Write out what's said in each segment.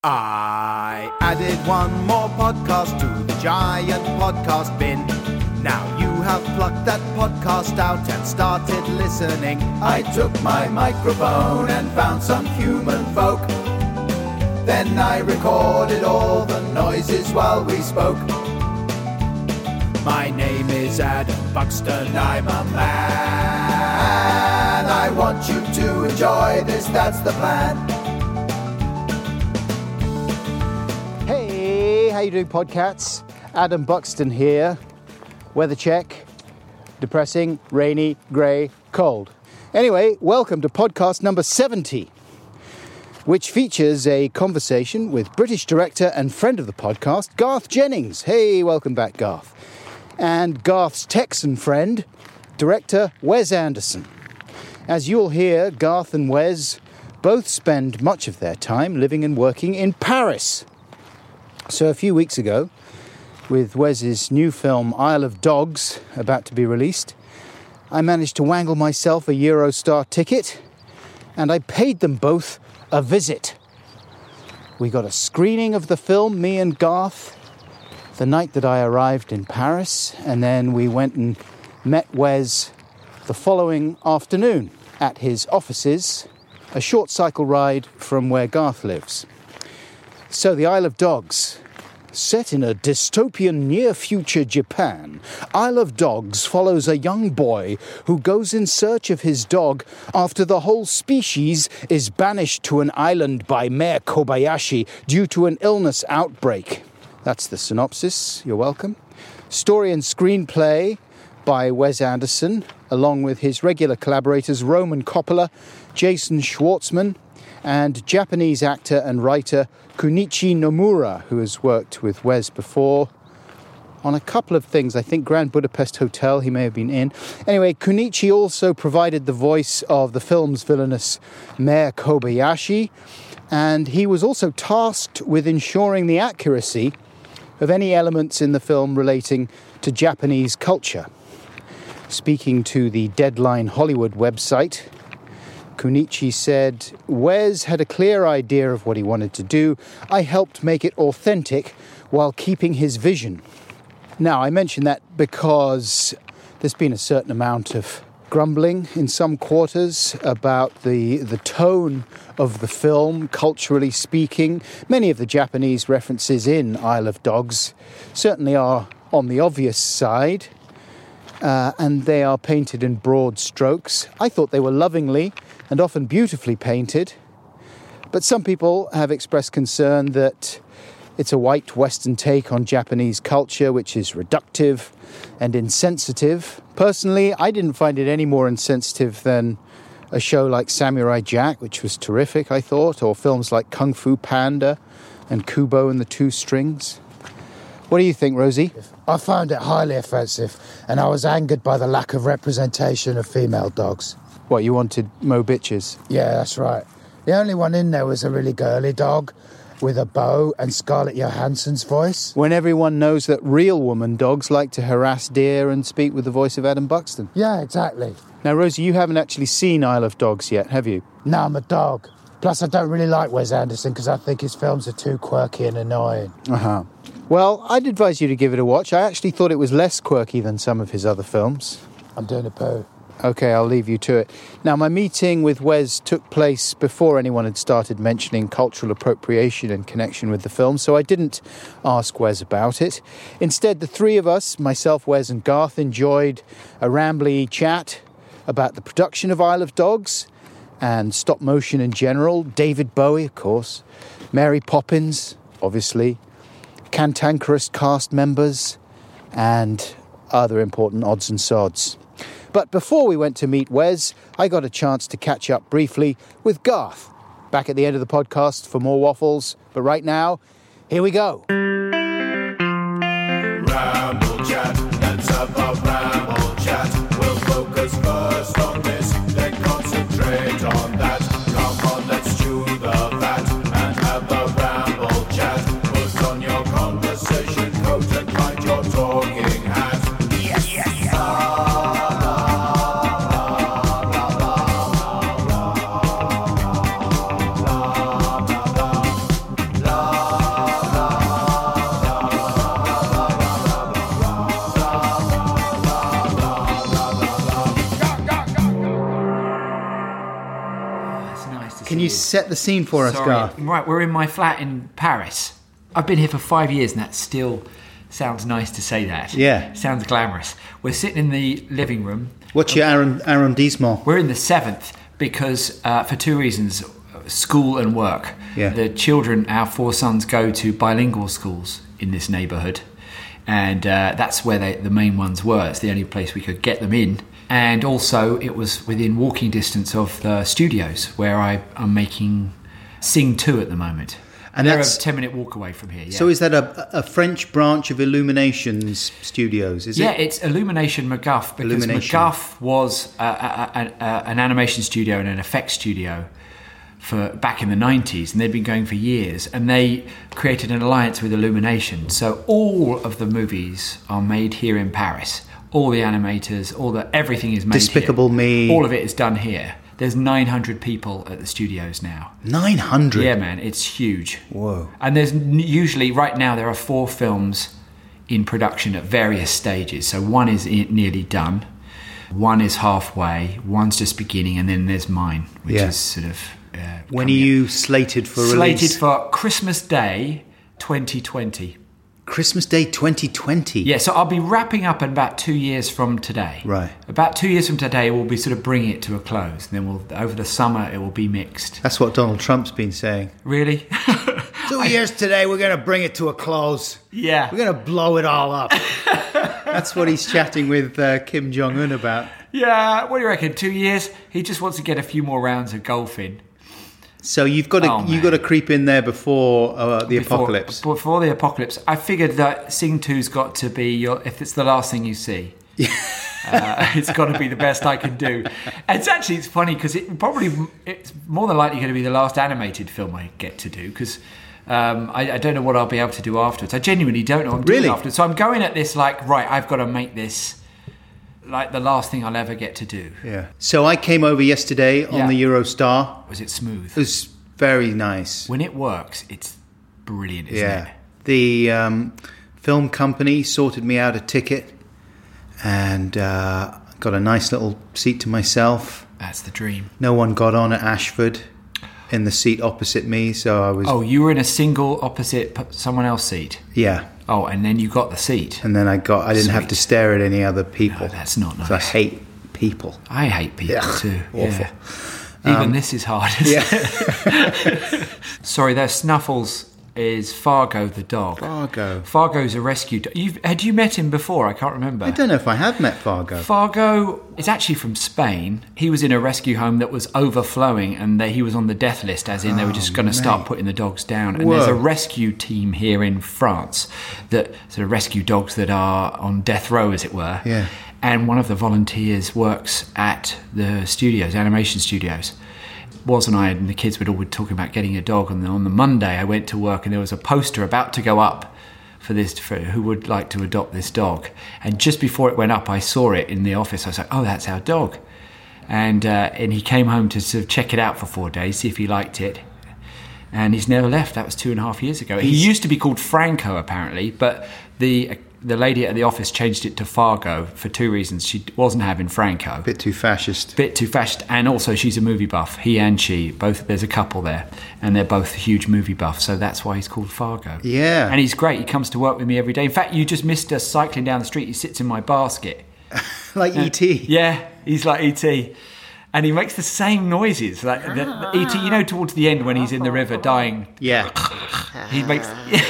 I added one more podcast to the giant podcast bin. Now you have plucked that podcast out and started listening. I took my microphone and found some human folk. Then I recorded all the noises while we spoke. My name is Adam Buxton, I'm a man. I want you to enjoy this, that's the plan. Hey, how you doing, podcats? Adam Buxton here. Weather check. Depressing, rainy, grey, cold. Anyway, welcome to podcast number 70, which features a conversation with British director and friend of the podcast, Garth Jennings. Hey, welcome back, Garth. And Garth's Texan friend, director Wes Anderson. As you'll hear, Garth and Wes both spend much of their time living and working in Paris. So a few weeks ago, with Wes's new film Isle of Dogs about to be released, I managed to wangle myself a Eurostar ticket, and I paid them both a visit. We got a screening of the film, me and Garth, the night that I arrived in Paris, and then we went and met Wes the following afternoon at his offices, a short cycle ride from where Garth lives. So the Isle of Dogs, set in a dystopian near-future Japan, Isle of Dogs follows a young boy who goes in search of his dog after the whole species is banished to an island by Mayor Kobayashi due to an illness outbreak. That's the synopsis, you're welcome. Story and screenplay by Wes Anderson, along with his regular collaborators Roman Coppola, Jason Schwartzman, and Japanese actor and writer Kunichi Nomura, who has worked with Wes before on a couple of things. I think Grand Budapest Hotel he may have been in. Anyway, Kunichi also provided the voice of the film's villainous Mayor Kobayashi, and he was also tasked with ensuring the accuracy of any elements in the film relating to Japanese culture. Speaking to the Deadline Hollywood website, Kunichi said, Wes had a clear idea of what he wanted to do. I helped make it authentic while keeping his vision. Now, I mention that because there's been a certain amount of grumbling in some quarters about the tone of the film, culturally speaking. Many of the Japanese references in Isle of Dogs certainly are on the obvious side, and they are painted in broad strokes. I thought they were lovingly and often beautifully painted, but some people have expressed concern that it's a white Western take on Japanese culture, which is reductive and insensitive. Personally, I didn't find it any more insensitive than a show like Samurai Jack, which was terrific, I thought, or films like Kung Fu Panda and Kubo and the Two Strings. What do you think, Rosie? I found it highly offensive, and I was angered by the lack of representation of female dogs. What, you wanted Mo bitches? Yeah, that's right. The only one in there was a really girly dog with a bow and Scarlett Johansson's voice. When everyone knows that real woman dogs like to harass deer and speak with the voice of Adam Buxton. Yeah, exactly. Now, Rosie, you haven't actually seen Isle of Dogs yet, have you? No, I'm a dog. Plus, I don't really like Wes Anderson because I think his films are too quirky and annoying. Uh-huh. Well, I'd advise you to give it a watch. I actually thought it was less quirky than some of his other films. I'm doing a poo. Okay, I'll leave you to it. Now, my meeting with Wes took place before anyone had started mentioning cultural appropriation in connection with the film, so I didn't ask Wes about it. Instead, the three of us, myself, Wes and Garth, enjoyed a rambly chat about the production of Isle of Dogs and stop motion in general. David Bowie, of course. Mary Poppins, obviously. Cantankerous cast members and other important odds and sods. But before we went to meet Wes, I got a chance to catch up briefly with Garth. Back at the end of the podcast for more waffles. But right now, here we go. Ramble chat, let's have a ramble chat. We'll focus first on this, then concentrate on that. Come on, let's chew the fat and have a ramble chat. Put on your conversation coat and find your talking hat. Yes, yes, yes. set the scene for us, Sorry. Garth. Right, we're in my flat in Paris. I've been here for 5 years, and that still sounds nice to say that. Yeah. Sounds glamorous. We're sitting in the living room. What's your arrondissement? We're in the 7th because, for two reasons, school and work. Yeah. The children, our 4 sons, go to bilingual schools in this neighbourhood. And that's where the main ones were. It's the only place we could get them in. And also, it was within walking distance of the studios where I'm making Sing 2 at the moment. And they're that's a 10-minute walk away from here. Yeah. So is that a French branch of Illuminations Studios? Is Yeah, it? it's Illumination MacGuff, because Illumination. MacGuff was an animation studio and an effects studio for back in the 90s, and they'd been going for years, and they created an alliance with Illumination. So all of the movies are made here in Paris. All the animators, everything is made Despicable here. Me. All of it is done here. There's 900 people at the studios now. 900? Yeah, man, it's huge. Whoa. And there's usually, right now, there are 4 films in production at various stages. So one is nearly done, one is halfway, one's just beginning, and then there's mine, which Yeah. is sort of... When are you slated for release? Slated for Christmas Day 2020. Christmas Day 2020? Yeah, so I'll be wrapping up in about 2 years from today. Right. About 2 years from today, we'll be sort of bringing it to a close. And then over the summer, it will be mixed. That's what Donald Trump's been saying. Really? 2 years today, we're going to bring it to a close. Yeah. We're going to blow it all up. That's what he's chatting with Kim Jong-un about. Yeah, what do you reckon? 2 years? He just wants to get a few more rounds of golf in. So you've got to creep in there before the apocalypse. Before the apocalypse, I figured that Sing 2's got to be if it's the last thing you see. It's got to be the best I can do. And it's funny because it's more than likely going to be the last animated film I get to do, because I don't know what I'll be able to do afterwards. I genuinely don't know what I'm doing afterwards. So I'm going at this like, right, I've got to make this like the last thing I'll ever get to do. Yeah. So I came over yesterday on the Eurostar. Was it smooth? It was very nice. When it works, it's brilliant, isn't it? The film company sorted me out a ticket and got a nice little seat to myself. That's the dream. No one got on at Ashford in the seat opposite me, so I was... Oh, you were in a single opposite someone else's seat? Yeah. Oh, and then you got the seat. And then I didn't have to stare at any other people. No, that's not nice. So I hate people. I hate people too. Awful. Yeah. Even this is hard, isn't it? Sorry, their Snuffles is Fargo the dog. Fargo's a rescue dog. Had you met him before? I can't remember. I don't know if I have met Fargo. Fargo is actually from Spain. He was in a rescue home that was overflowing, and he was on the death list, as in they were just going to start putting the dogs down. And there's a rescue team here in France that sort of rescue dogs that are on death row, as it were. Yeah. And one of the volunteers works at the studios, animation studios. Woz and I and the kids were talking about getting a dog, and then on the Monday I went to work and there was a poster about to go up for who would like to adopt this dog. And just before it went up, I saw it in the office. I was like, oh, that's our dog. And he came home to sort of check it out for 4 days, see if he liked it. And he's never left. That was 2.5 years ago. He used to be called Franco, apparently, but the lady at the office changed it to Fargo for 2 reasons. She wasn't having Franco. Bit too fascist. And also she's a movie buff. He and she, both, there's a couple there, and they're both huge movie buffs, so that's why he's called Fargo. Yeah. And he's great. He comes to work with me every day. In fact, you just missed us cycling down the street. He sits in my basket. Like E.T. Yeah, he's like E.T. And he makes the same noises, like the E.T., you know, towards the end when he's in the river dying. Yeah. He makes,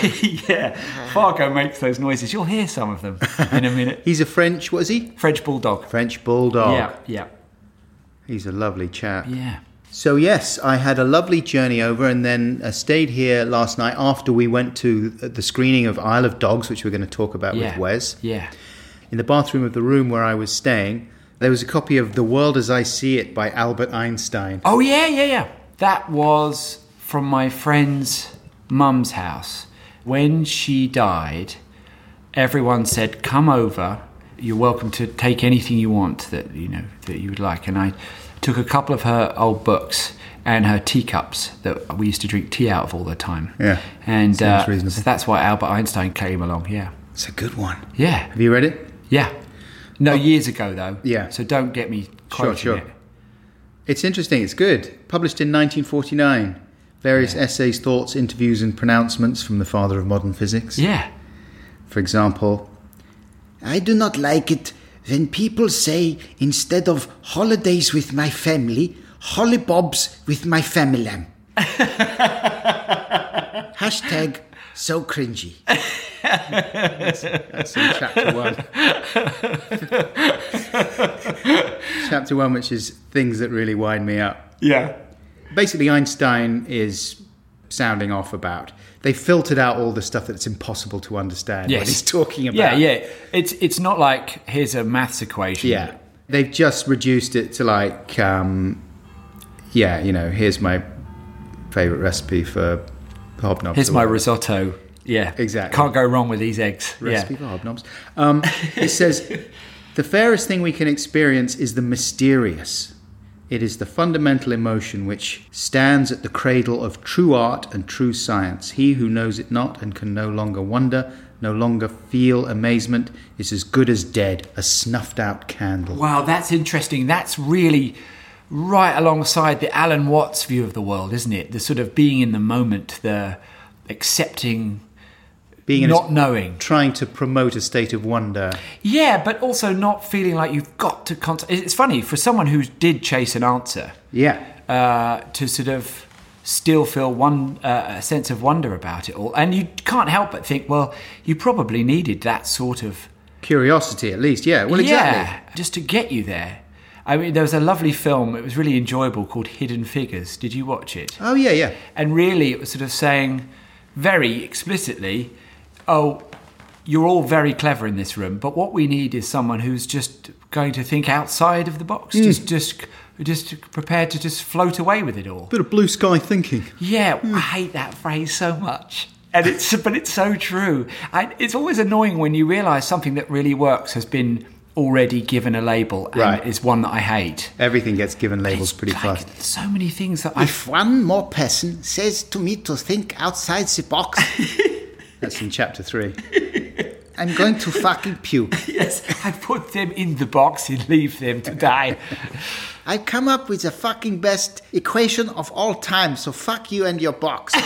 Fargo makes those noises. You'll hear some of them in a minute. He's a French, what is he? French bulldog. French bulldog. Yeah. He's a lovely chap. Yeah. So yes, I had a lovely journey over, and then stayed here last night after we went to the screening of Isle of Dogs, which we're going to talk about with Wes. Yeah. In the bathroom of the room where I was staying, there was a copy of The World as I See It by Albert Einstein. Oh, yeah. That was from my friend's mum's house. When she died, everyone said, come over. You're welcome to take anything you want that you would like. And I took a couple of her old books and her teacups that we used to drink tea out of all the time. Yeah, and sounds reasonable. So that's why Albert Einstein came along. Yeah, it's a good one. Yeah, have you read it? Yeah, no, years ago though. Yeah, so don't get me quoting sure. it. It's interesting. It's good. Published in 1949. Various essays, thoughts, interviews, and pronouncements from the father of modern physics. Yeah. For example, I do not like it when people say, instead of holidays with my family, hollybobs with my family. Hashtag so cringy. that's in chapter 1. Chapter 1, which is things that really wind me up. Yeah. Basically, Einstein is sounding off about. They filtered out all the stuff that's impossible to understand when he's talking about. Yeah. It's not like, here's a maths equation. Yeah. They've just reduced it to like, here's my favourite recipe for hobnobs. Here's my risotto. Yeah. Exactly. Can't go wrong with these eggs. Recipe for hobnobs. It says, the fairest thing we can experience is the mysterious. It is the fundamental emotion which stands at the cradle of true art and true science. He who knows it not and can no longer wonder, no longer feel amazement, is as good as dead, a snuffed out candle. Wow, that's interesting. That's really right alongside the Alan Watts view of the world, isn't it? The sort of being in the moment, the accepting, Being not knowing. Trying to promote a state of wonder. Yeah, but also not feeling like you've got to... It's funny, for someone who did chase an answer... Yeah. To sort of still feel a sense of wonder about it all. And you can't help but think, well, you probably needed that sort of... Curiosity, at least, yeah. Well, exactly. Yeah, just to get you there. I mean, there was a lovely film, it was really enjoyable, called Hidden Figures. Did you watch it? Oh, yeah. And really, it was sort of saying very explicitly... oh, you're all very clever in this room, but what we need is someone who's just going to think outside of the box, just prepared to just float away with it all. Bit of blue sky thinking. Yeah, I hate that phrase so much. But it's so true. It's always annoying when you realise something that really works has been already given a label and is one that I hate. Everything gets given labels pretty fast. So many things that If one more person says to me to think outside the box... That's in chapter 3. I'm going to fucking puke. Yes, I put them in the box and leave them to die. I've come up with the fucking best equation of all time, so fuck you and your box.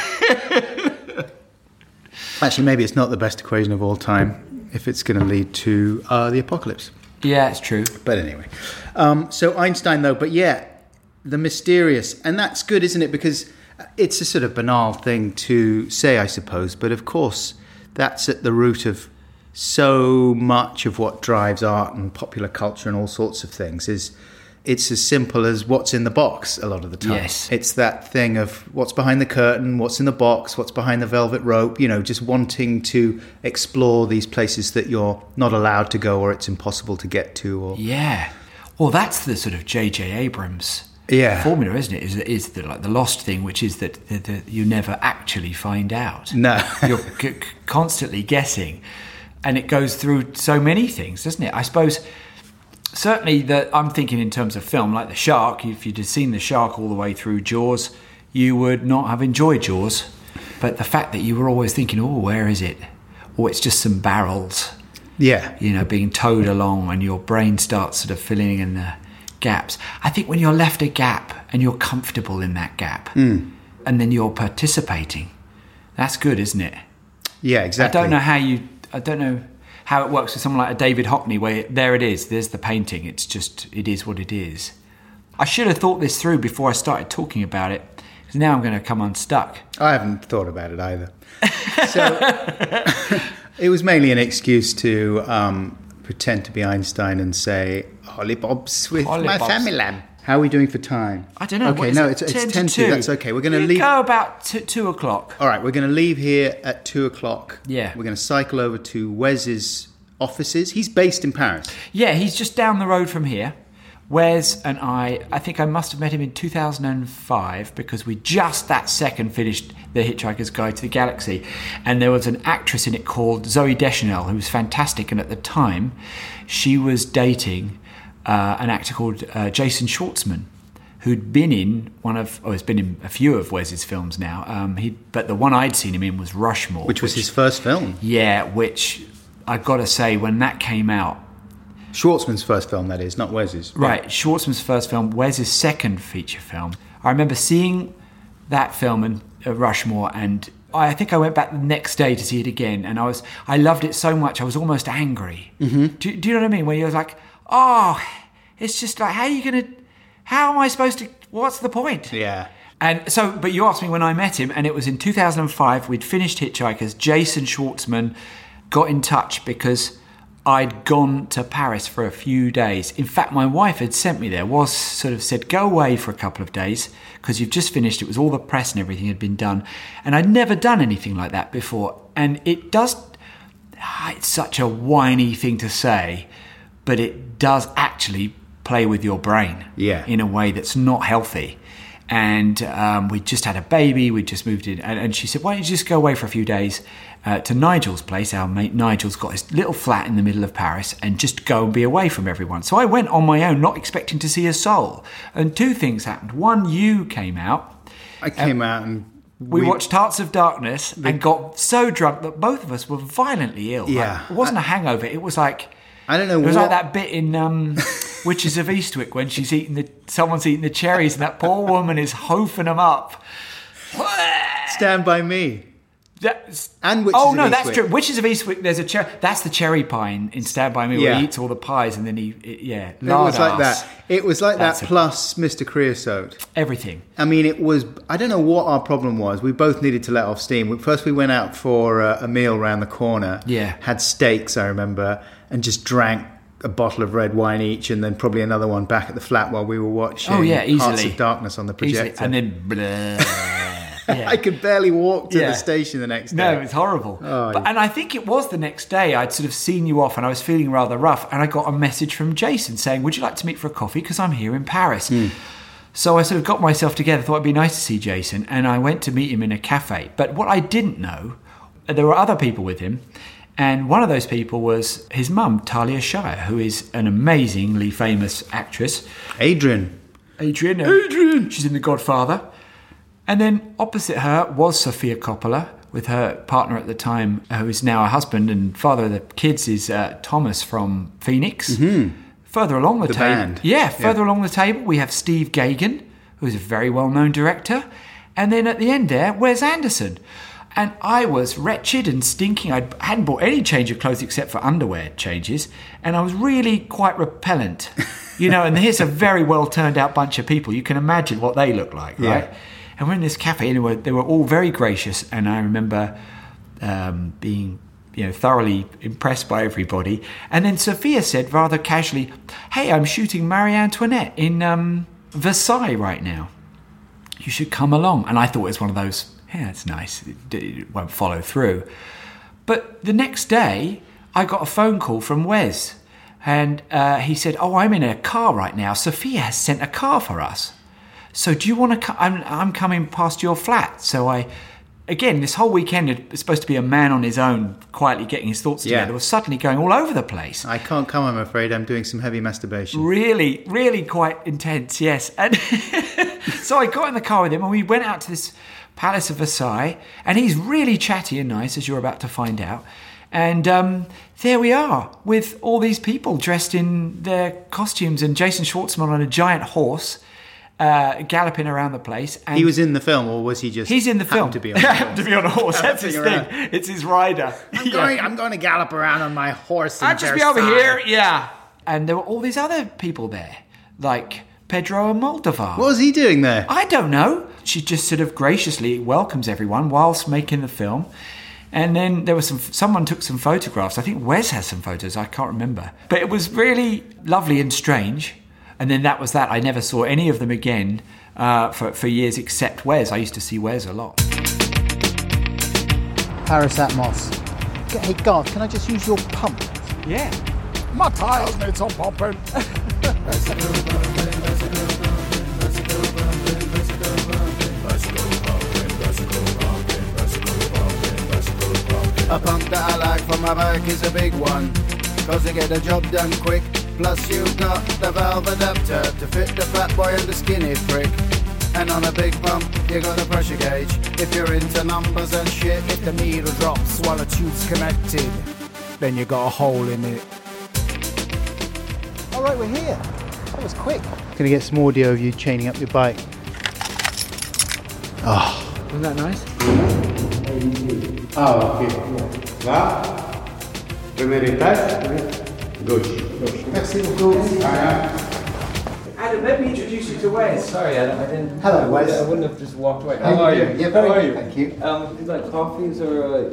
Actually, maybe it's not the best equation of all time if it's going to lead to the apocalypse. Yeah, it's true. But anyway. So Einstein, though, but yeah, the mysterious. And that's good, isn't it? Because it's a sort of banal thing to say, I suppose. But of course, that's at the root of so much of what drives art and popular culture and all sorts of things. It's as simple as what's in the box a lot of the time. Yes. It's that thing of what's behind the curtain, what's in the box, what's behind the velvet rope, just wanting to explore these places that you're not allowed to go or it's impossible to get to. Or Yeah. Well, that's the sort of J.J. Abrams formula, isn't it? Is the lost thing, which is that you never actually find out. No. You're constantly guessing. And it goes through so many things, doesn't it? I suppose... Certainly, I'm thinking in terms of film, like The Shark. If you'd have seen The Shark all the way through Jaws, you would not have enjoyed Jaws. But the fact that you were always thinking, oh, where is it? Or it's just some barrels, being towed along, and your brain starts sort of filling in the gaps. I think when you're left a gap and you're comfortable in that gap, and then you're participating, that's good, isn't it? Yeah, exactly. I don't know how it works with someone like a David Hockney, where there's the painting, it is what it is. I should have thought this through before I started talking about it, because now I'm going to come unstuck. I haven't thought about it either. So it was mainly an excuse to pretend to be Einstein and say, hollybobs with my family lamb. How are we doing for time? I don't know. Okay, no, it's 10 to. That's okay. We're going to leave. Go about 2 o'clock. All right, we're going to leave here at 2 o'clock. Yeah. We're going to cycle over to Wes's offices. He's based in Paris. Yeah, he's just down the road from here. Wes and I think I must have met him in 2005, because we just that second finished The Hitchhiker's Guide to the Galaxy. And there was an actress in it called Zooey Deschanel, who was fantastic. And at the time, she was dating an actor called Jason Schwartzman, who'd been in has been in a few of Wes's films now. But the one I'd seen him in was Rushmore. Which was his first film. Yeah, which I've got to say, when that came out, Schwartzman's first film, that is, not Wes's. Right, Schwartzman's first film, Wes's second feature film. I remember seeing that film in Rushmore, and I think I went back the next day to see it again, and I loved it so much I was almost angry. Mm-hmm. Do you know what I mean? Where you're like, oh, it's just like, how am I supposed to, what's the point? Yeah. And so, but you asked me when I met him, and it was in 2005, we'd finished Hitchhikers. Jason Schwartzman got in touch because I'd gone to Paris for a few days. In fact, my wife had sent me there, said, go away for a couple of days, because you've just finished. It was all the press and everything had been done. And I'd never done anything like that before. And it's such a whiny thing to say, but it does actually play with your brain in a way that's not healthy. And we just had a baby, we just moved in, and she said, why don't you just go away for a few days to Nigel's place. Our mate Nigel's got his little flat in the middle of Paris, and just go and be away from everyone. So I went on my own, not expecting to see a soul. And two things happened. One, you came out. I came out and... We watched Hearts of Darkness and got so drunk that both of us were violently ill. Yeah. Like, it wasn't a hangover, it was like... I don't know. It was like that bit in Witches of Eastwick when someone's eating the cherries and that poor woman is hoofing them up. Stand By Me. And Witches of Eastwick. That's true. Witches of Eastwick. There's a cherry. That's the cherry pie in Stand By Me, where he eats all the pies and then It was like that. It was like that plus Mr. Creosote. Everything. I mean, it was. I don't know what our problem was. We both needed to let off steam. First, we went out for a meal round the corner. Yeah. Had steaks, I remember, and just drank a bottle of red wine each, and then probably another one back at the flat while we were watching Hearts of Darkness on the projector. Easily. And then blah. I could barely walk to the station the next day. No, it's horrible. And I think it was the next day I'd sort of seen you off and I was feeling rather rough, and I got a message from Jason saying, would you like to meet for a coffee? Because I'm here in Paris. So I sort of got myself together, thought it'd be nice to see Jason, and I went to meet him in a cafe. But what I didn't know, there were other people with him, and one of those people was his mum, Talia Shire, who is an amazingly famous actress. Adrian. She's in The Godfather. And then opposite her was Sofia Coppola, with her partner at the time, who is now her husband and father of the kids, is Thomas from Phoenix. Mm-hmm. Further along the table. Further along the table, we have Steve Gagan, who's a very well-known director. And then at the end there, Wes Anderson. And I was wretched and stinking. I hadn't bought any change of clothes except for underwear changes. And I was really quite repellent. And here's a very well-turned-out bunch of people. You can imagine what they look like, right? Yeah. And we're in this cafe, and they were all very gracious. And I remember being, thoroughly impressed by everybody. And then Sophia said rather casually, hey, I'm shooting Marie Antoinette in Versailles right now. You should come along. And I thought it was one of those, it's nice. It won't follow through. But the next day, I got a phone call from Wes. And he said, I'm in a car right now. Sophia has sent a car for us. So do you want to I'm coming past your flat. So this whole weekend, it's supposed to be a man on his own, quietly getting his thoughts together, was suddenly going all over the place. I can't come, I'm afraid. I'm doing some heavy masturbation. Really, really quite intense, yes. And so I got in the car with him, and we went out to this Palace of Versailles, and he's really chatty and nice, as you're about to find out. And there we are, with all these people dressed in their costumes, and Jason Schwartzman on a giant horse, galloping around the place. And he was in the film, or was he just... He's in the film. To be on a horse. Happened to be on a horse. That's his thing. It's his rider. I'm going to gallop around on my horse in I'll just be over here, And there were all these other people there, like Pedro Almodovar. What was he doing there? I don't know. She just sort of graciously welcomes everyone whilst making the film. And then there was someone took some photographs. I think Wes has some photos. I can't remember. But it was really lovely and strange. And then that was that. I never saw any of them again for years except Wes. I used to see Wes a lot. Paris Atmos. Hey, Garth, can I just use your pump? Yeah. My tyres need some pumping. A pump that I like for my bike is a big one, cause they get the job done quick. Plus you've got the valve adapter to fit the fat boy and the skinny prick. And on a big pump, you got a pressure gauge. If you're into numbers and shit, if the needle drops while the tube's connected, then you got a hole in it. right, we're here. That was quick. Gonna get some audio of you chaining up your bike. Oh. Wasn't that nice? Ah, ok. Là, premier étage, gauche. Merci beaucoup. Adam, let me introduce you to Wes. Sorry, Adam, I didn't. Hello, Wes. I wouldn't have just walked away. How are you? Yeah, very good, thank you. Is that coffees or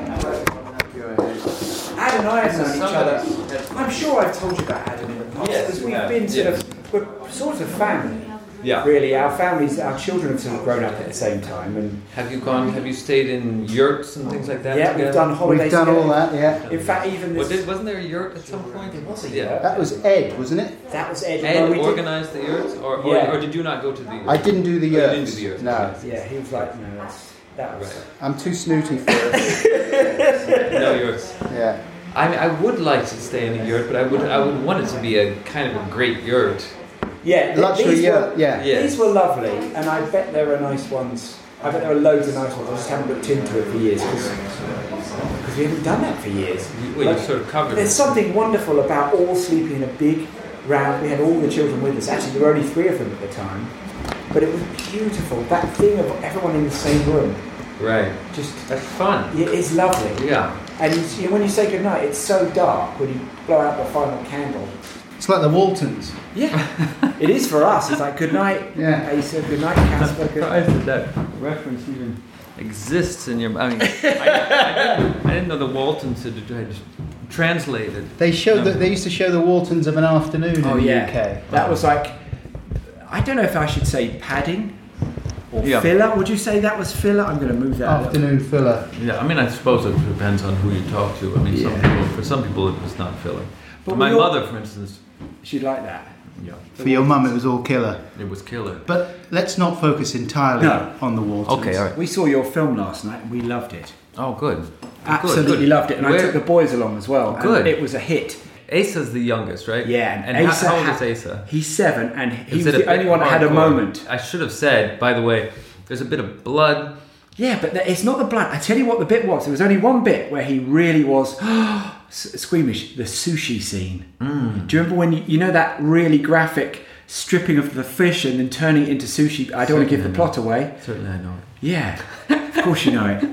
Adam and I have known each other. I'm sure I've told you about Adam in the past because we've been we're sort of family. Yeah. Really, our children have sort of grown up at the same time. And Have you stayed in yurts and things like that? yeah, we've done holidays. We've done together. all that, yeah. In fact, even this. Wasn't there a yurt at some point? There was a Yeah. yurt. That was Ed, wasn't it? That was Ed. Ed we did- organised the yurts, or did you not go to the yurts? I didn't do the You yurts. didn't do the yurts. No. Yeah, he was like, no, that was. I'm too snooty for it. No yurts. Yeah. I mean, I would like to stay in a yurt, but I would want it to be a kind of a great yurt. Yeah, Luxury these yurt, were, yeah. Yeah. These were lovely, and I bet there are nice ones. I bet there are loads of nice ones. I just haven't looked into it for years because we haven't done that for years. Well, you sort of covered There's it. something wonderful about all sleeping in a big round. We had all the children with us. Actually, there were only 3 of them at the time, but it was beautiful. That thing of everyone in the same room, Right. just That's fun. it is lovely. Yeah. And you know, when you say goodnight, it's so dark when you blow out the final candle. It's like the Waltons. Yeah, it is for us. It's like good night, Yeah. Asa, good night, Casper. I'm Good surprised that reference even exists in your. I mean, I didn't know the Waltons had translated. They showed that they used to show the Waltons of an afternoon Oh in the yeah, UK. that was like, I don't know if I should say padding or Yeah. filler. Would you say that was filler? I'm going to move that. up. Afternoon filler. Yeah, I mean, I suppose it depends on who you talk to. I mean, for some people, it was not filler. But My we all- mother, for instance, She'd like that. yeah, For your mum, it was all killer. it was killer. But let's not focus entirely No. on the Waltons. Okay, all right. We saw your film last night and we loved it. Oh, good. Absolutely Good. loved it. And I Where- took the boys along as well. Good. And it was a hit. Asa's the youngest, right? Yeah. And Asa how old had- is Asa? He's 7 and he Is was it the only one that had a hardcore? moment. I should have said, by the way, there's a bit of blood. Yeah, but it's not the blood. I tell you what the bit was. There was only one bit where he really was squeamish. The sushi scene. Do you remember when you know that really graphic stripping of the fish and then turning it into sushi? I don't want to give the plot away. Certainly, I know. Yeah, of course you know it.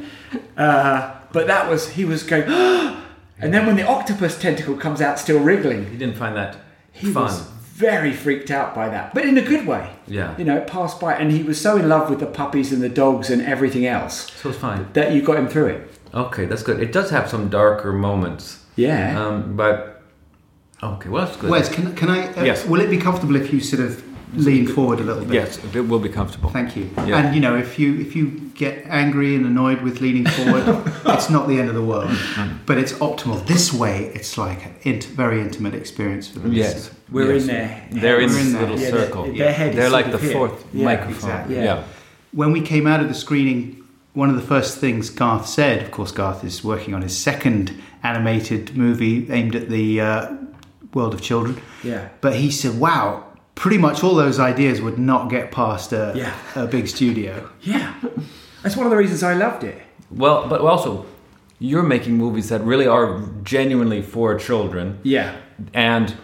But that was, he was going, and then when the octopus tentacle comes out still wriggling, He didn't find that he fun. was very freaked out by that, but in a good way. Yeah. You know, it passed by, and he was so in love with the puppies and the dogs and everything else So it's fine. that you got him through it. Okay, that's good. It does have some darker moments. Yeah. But okay, well that's good. Wes, can I? Yes. Will it be comfortable if you sort of lean forward a little bit? Yes, it will be comfortable. Thank you. Yeah. And you know, if you get angry and annoyed with leaning forward, it's not the end of the world. But it's optimal. This way, it's like a very intimate experience for the Yes, listener. We're yes. in there. They're in We're this in there. little Yeah, circle. their head is They're like sort the of here. fourth Yeah, microphone. exactly. Yeah. When we came out of the screening, one of the first things Garth said, of course, Garth is working on his second animated movie aimed at the world of children. Yeah. But he said, wow, pretty much all those ideas would not get past Yeah. a big studio. Yeah. That's one of the reasons I loved it. Well, but also, you're making movies that really are genuinely for children. Yeah. And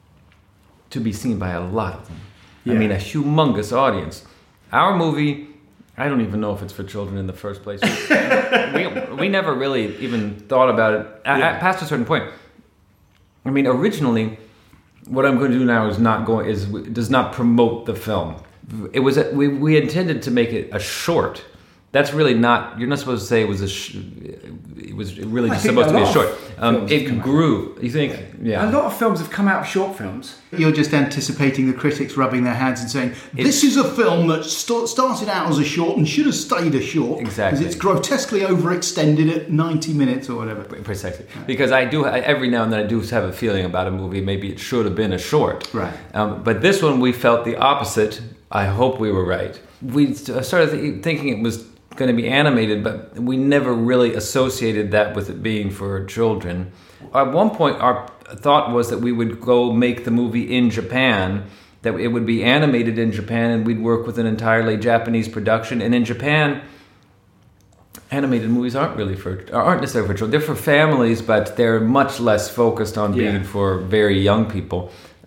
to be seen by a lot of them. I Yeah. mean, a humongous audience. Our movie, I don't even know if it's for children in the first place. we never really even thought about it past a certain point. I mean, originally, what I'm going to do now does not promote the film. It was we intended to make it a short. That's really not. You're not supposed to say it was it was really I just think supposed to be a a lot short. of films have come It out. grew. You think? Yeah. A lot of films have come out of short films. You're just anticipating the critics rubbing their hands and saying, this is a film that started out as a short and should have stayed a short. Exactly. Because it's grotesquely overextended at 90 minutes or whatever. Precisely, because every now and then I do have a feeling about a movie. Maybe it should have been a short, Right. But this one we felt the opposite. I hope we were right. We started thinking it was going to be animated, but we never really associated that with it being for children. At one point, our thought was that we would go make the movie in Japan, that it would be animated in Japan, and we'd work with an entirely Japanese production. And in Japan, animated movies aren't necessarily for children. They're for families, but they're much less focused on being for very young people.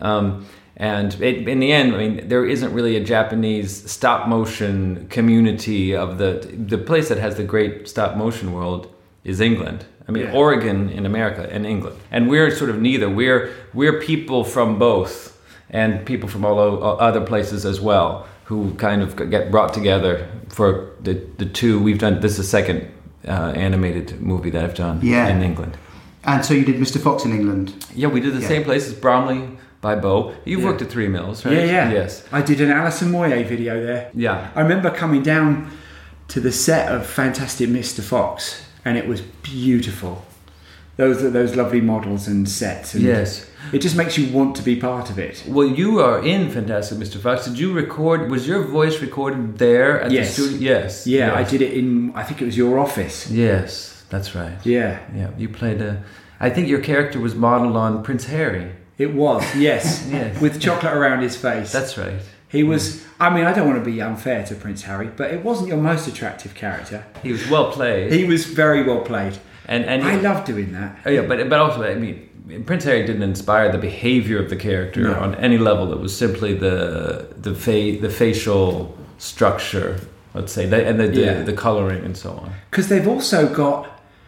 And in the end, I mean, there isn't really a Japanese stop motion community of the place that has the great stop motion world is England. I mean, Oregon in America and England. And we're sort of neither. We're people from both and people from all other places as well who kind of get brought together for the two. We've done, this is the second animated movie that I've done in England. And so you did Mr. Fox in England? Yeah, we did the same place as Bromley by Bo. You've worked at Three Mills, right? Yeah. Yes. I did an Alison Moyet video there. Yeah. I remember coming down to the set of Fantastic Mr. Fox, and it was beautiful. Those lovely models and sets. And yes. It just makes you want to be part of it. Well, you are in Fantastic Mr. Fox. Did you record, was your voice recorded there at the studio? Yes. Yeah, I did it in, I think it was your office. Yes, that's right. Yeah. Yeah, you played I think your character was modeled on Prince Harry. It was, yes. Yes. With chocolate around his face. That's right. He was, I mean, I don't want to be unfair to Prince Harry, but it wasn't your most attractive character. He was well played. He was very well played. And I love doing that. Oh yeah, but also, I mean, Prince Harry didn't inspire the behavior of the character on any level. It was simply the facial structure, let's say, and the coloring and so on. Because they've also got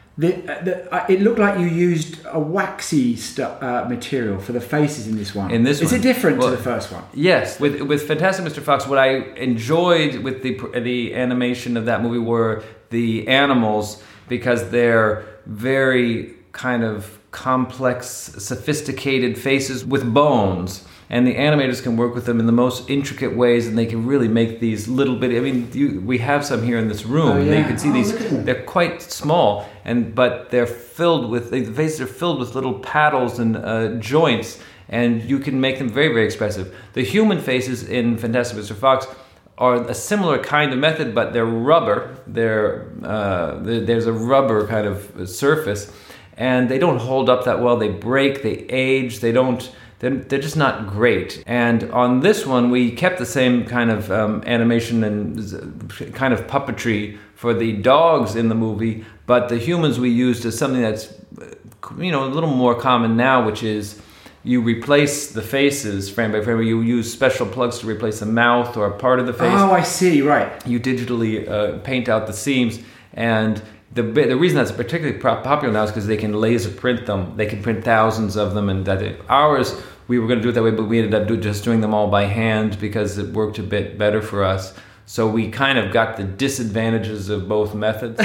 it looked like you used a waxy material for the faces in this one. Is it different to the first one? Yes, with Fantastic Mr. Fox, what I enjoyed with the animation of that movie were the animals, because they're very kind of complex, sophisticated faces with bones. And the animators can work with them in the most intricate ways, and they can really make these little bitty. I mean, we have some here in this room. And you can see these. They're quite small, but they're filled with the faces are filled with little paddles and joints, and you can make them very, very expressive. The human faces in Fantastic Mr. Fox are a similar kind of method, but they're rubber. There's a rubber kind of surface, and they don't hold up that well. They break. They age. They're just not great. And on this one, we kept the same kind of animation and kind of puppetry for the dogs in the movie, but the humans we used is something that's, a little more common now, which is you replace the faces frame by frame. You use special plugs to replace the mouth or a part of the face. Oh, I see, right. You digitally paint out the seams, and the reason that's particularly popular now is because they can laser print them. They can print thousands of them, and ours, we were going to do it that way, but we ended up just doing them all by hand because it worked a bit better for us. So we kind of got the disadvantages of both methods.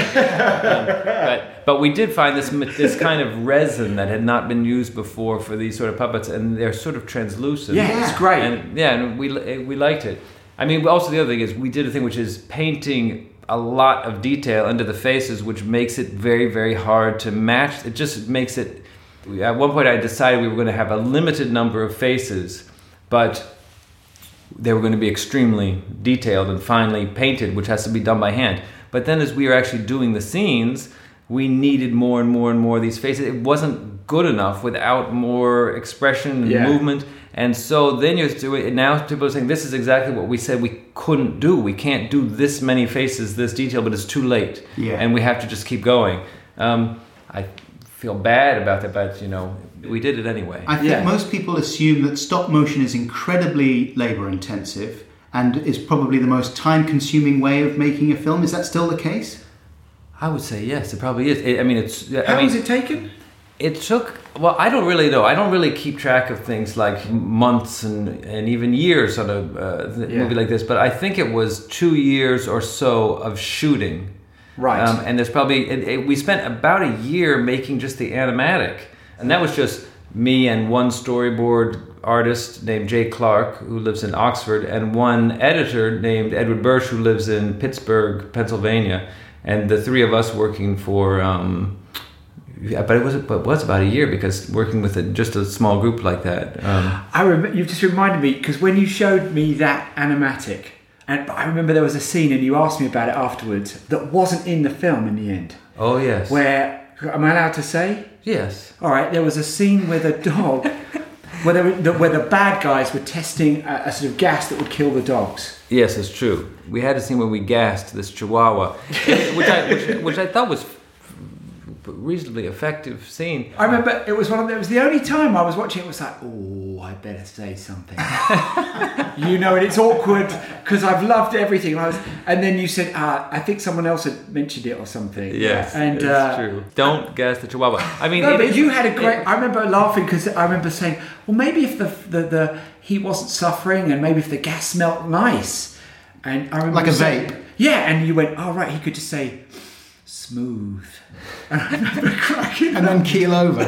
But we did find this kind of resin that had not been used before for these sort of puppets, and they're sort of translucent. Yeah, it's great. And we liked it. I mean, also the other thing is we did a thing which is painting a lot of detail into the faces, which makes it very, very hard to match. It just makes it... At one point I decided we were going to have a limited number of faces, but they were going to be extremely detailed and finely painted, which has to be done by hand. But then as we were actually doing the scenes, we needed more and more and more of these faces. It wasn't good enough without more expression and movement. And so then you're doing, now people are saying, this is exactly what we said we couldn't do. We can't do this many faces, this detail, but it's too late. Yeah. And we have to just keep going. I feel bad about that, but we did it anyway. I think most people assume that stop motion is incredibly labor intensive and is probably the most time consuming way of making a film. Is that still the case? I would say yes, it probably is. How long has it taken? It took, well, I don't really know. I don't really keep track of things like months and even years on a movie like this, but I think it was 2 years or so of shooting. Right. And there's probably, we spent about a year making just the animatic. And that was just me and one storyboard artist named Jay Clark, who lives in Oxford, and one editor named Edward Birch, who lives in Pittsburgh, Pennsylvania. And the three of us working for, but it was about a year, because working with just a small group like that. You've just reminded me, because when you showed me that animatic, and I remember there was a scene, and you asked me about it afterwards, that wasn't in the film in the end. Oh, yes. Where, am I allowed to say? Yes. All right, there was a scene with a dog, where the bad guys were testing a sort of gas that would kill the dogs. Yes, it's true. We had a scene where we gassed this Chihuahua, which I thought was reasonably effective scene. I remember it was the only time I was watching it was like, oh, I better say something. And it's awkward because I've loved everything. And then you said, I think someone else had mentioned it or something. Yes, and it's true. Don't gas the Chihuahua. I mean, but you had a great. I remember laughing because I remember saying, well, maybe if the heat wasn't suffering, and maybe if the gas smelled nice, and I remember like a vape. Yeah, and you went, oh right, he could just say smooth. And I remember cracking and then keel over.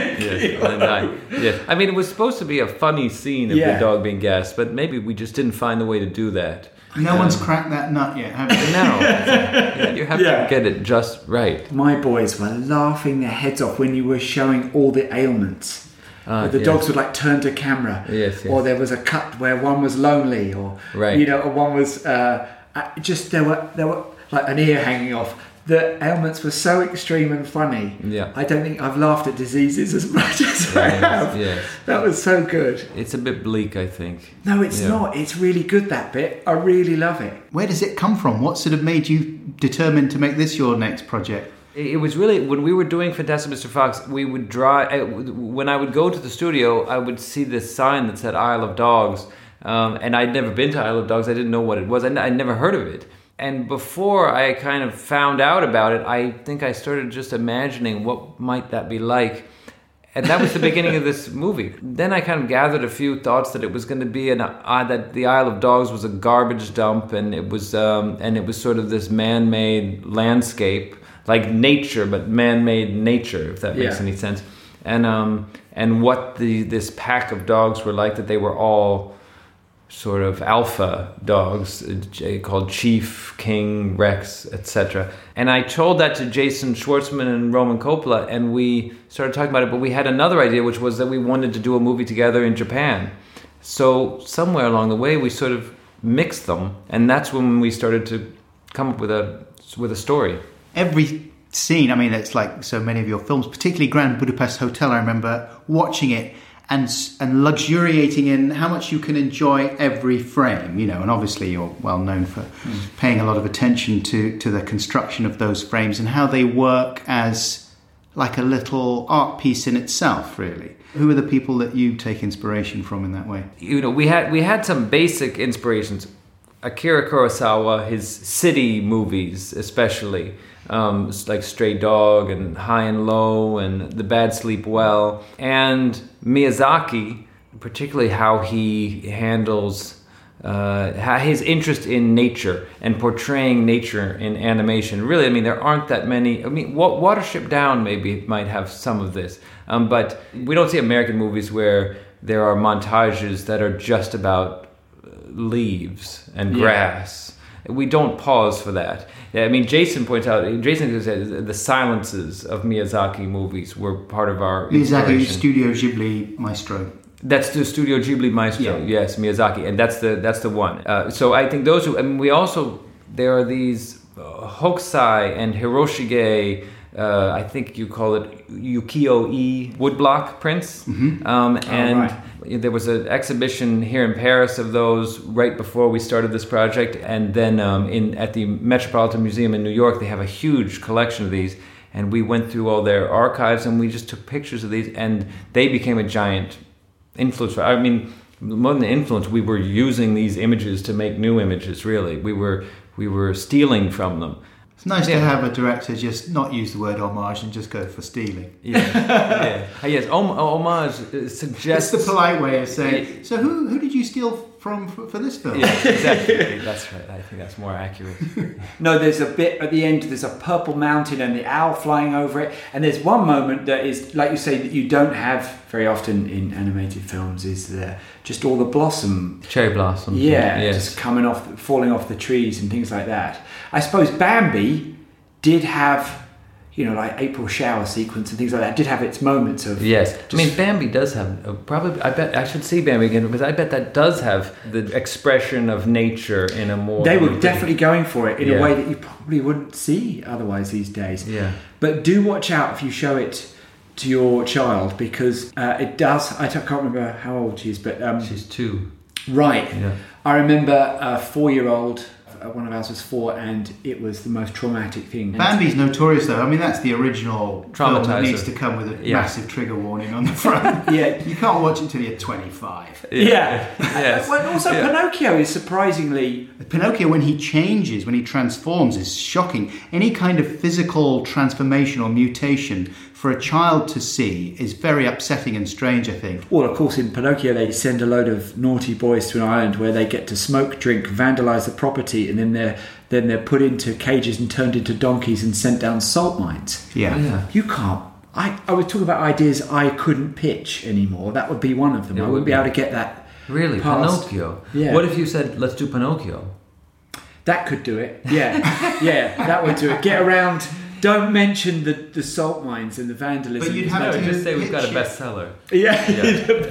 Yes. I mean, it was supposed to be a funny scene of the dog being gassed, but maybe we just didn't find the way to do that. No one's cracked that nut yet, have you? No. You have to get it just right. My boys were laughing their heads off when you were showing all the ailments. The dogs would like turn to camera. Yes. Or there was a cut where one was lonely, or or one was just there were like an ear hanging off. The ailments were so extreme and funny. Yeah. I don't think I've laughed at diseases as much as I have. Yes. That was so good. It's a bit bleak, I think. No, it's not. It's really good, that bit. I really love it. Where does it come from? What sort of made you determined to make this your next project? It was really, when we were doing Fantastic Mr. Fox, we would drive, when I would go to the studio, I would see this sign that said Isle of Dogs. And I'd never been to Isle of Dogs. I didn't know what it was. I'd never heard of it. And before I kind of found out about it, I think I started just imagining what might that be like. And that was the beginning of this movie. Then I kind of gathered a few thoughts that it was going to be that the Isle of Dogs was a garbage dump, and it was sort of this man-made landscape, like nature, but man-made nature, if that makes any sense. And what this pack of dogs were like, that they were all sort of alpha dogs called Chief, King, Rex, etc. And I told that to Jason Schwartzman and Roman Coppola, and we started talking about it, but we had another idea, which was that we wanted to do a movie together in Japan. So somewhere along the way, we sort of mixed them, and that's when we started to come up with a story. Every scene, I mean, it's like so many of your films, particularly Grand Budapest Hotel, I remember watching it and luxuriating in how much you can enjoy every frame, and obviously you're well known for paying a lot of attention to the construction of those frames and how they work as like a little art piece in itself, really. Who are the people that you take inspiration from in that way? We had some basic inspirations. Akira Kurosawa, his city movies especially, like Stray Dog and High and Low and The Bad Sleep Well, and Miyazaki, particularly how he handles his interest in nature and portraying nature in animation. Really, I mean, there aren't that many. I mean, Watership Down maybe might have some of this, but we don't see American movies where there are montages that are just about leaves and grass. We don't pause for that. I mean, Jason said the silences of Miyazaki movies were part of our Miyazaki, Studio Ghibli maestro. That's the Studio Ghibli maestro, yes, Miyazaki, and that's the one. So I think those. There are these Hokusai and Hiroshige. I think you call it ukiyo-e woodblock prints, there was an exhibition here in Paris of those right before we started this project, and then at the Metropolitan Museum in New York they have a huge collection of these, and we went through all their archives and we just took pictures of these, and they became a giant influence. I mean, more than the influence, we were using these images to make new images. Really, we were stealing from them. It's nice to have a director just not use the word homage and just go for stealing. Yes, homage suggests... It's the polite way of saying, so who did you steal from for this film? Yeah, exactly. That's right. I think that's more accurate. No, there's a bit at the end, there's a purple mountain and the owl flying over it, and there's one moment that is, like you say, that you don't have very often in animated films, is just all the blossom. Cherry blossoms. Yeah, just falling off the trees and things like that. I suppose Bambi did have, like April shower sequence and things like that, did have its moments of... Yes. I mean, Bambi does have... I bet I should see Bambi again, because I bet that does have the expression of nature in a more... They were definitely going for it in a way that you probably wouldn't see otherwise these days. Yeah. But do watch out if you show it to your child, because it does... I can't remember how old she is, but... she's 2. Right. Yeah. I remember a 4-year-old One of ours was 4, and it was the most traumatic thing. Bambi's notorious though. I mean, that's the original film that Traumatizer. needs to come with a massive trigger warning on the front. Yeah. You can't watch it till you're 25. Yeah. Yes. Well, also, Pinocchio is surprisingly... Pinocchio, when he changes, when he transforms, is shocking. Any kind of physical transformation or mutation for a child to see is very upsetting and strange, I think. Well, of course, in Pinocchio, they send a load of naughty boys to an island where they get to smoke, drink, vandalise the property, and then they're put into cages and turned into donkeys and sent down salt mines. Yeah. You can't... I was talking about ideas I couldn't pitch anymore. That would be one of them. I wouldn't be able to get that Really? past. Pinocchio? Yeah. What if you said, let's do Pinocchio? That could do it. Yeah. Yeah, that would do it. Get around... Don't mention the salt mines and the vandalism. But you'd have No, to just say we've got a pitch it. bestseller. Yeah. Yeah.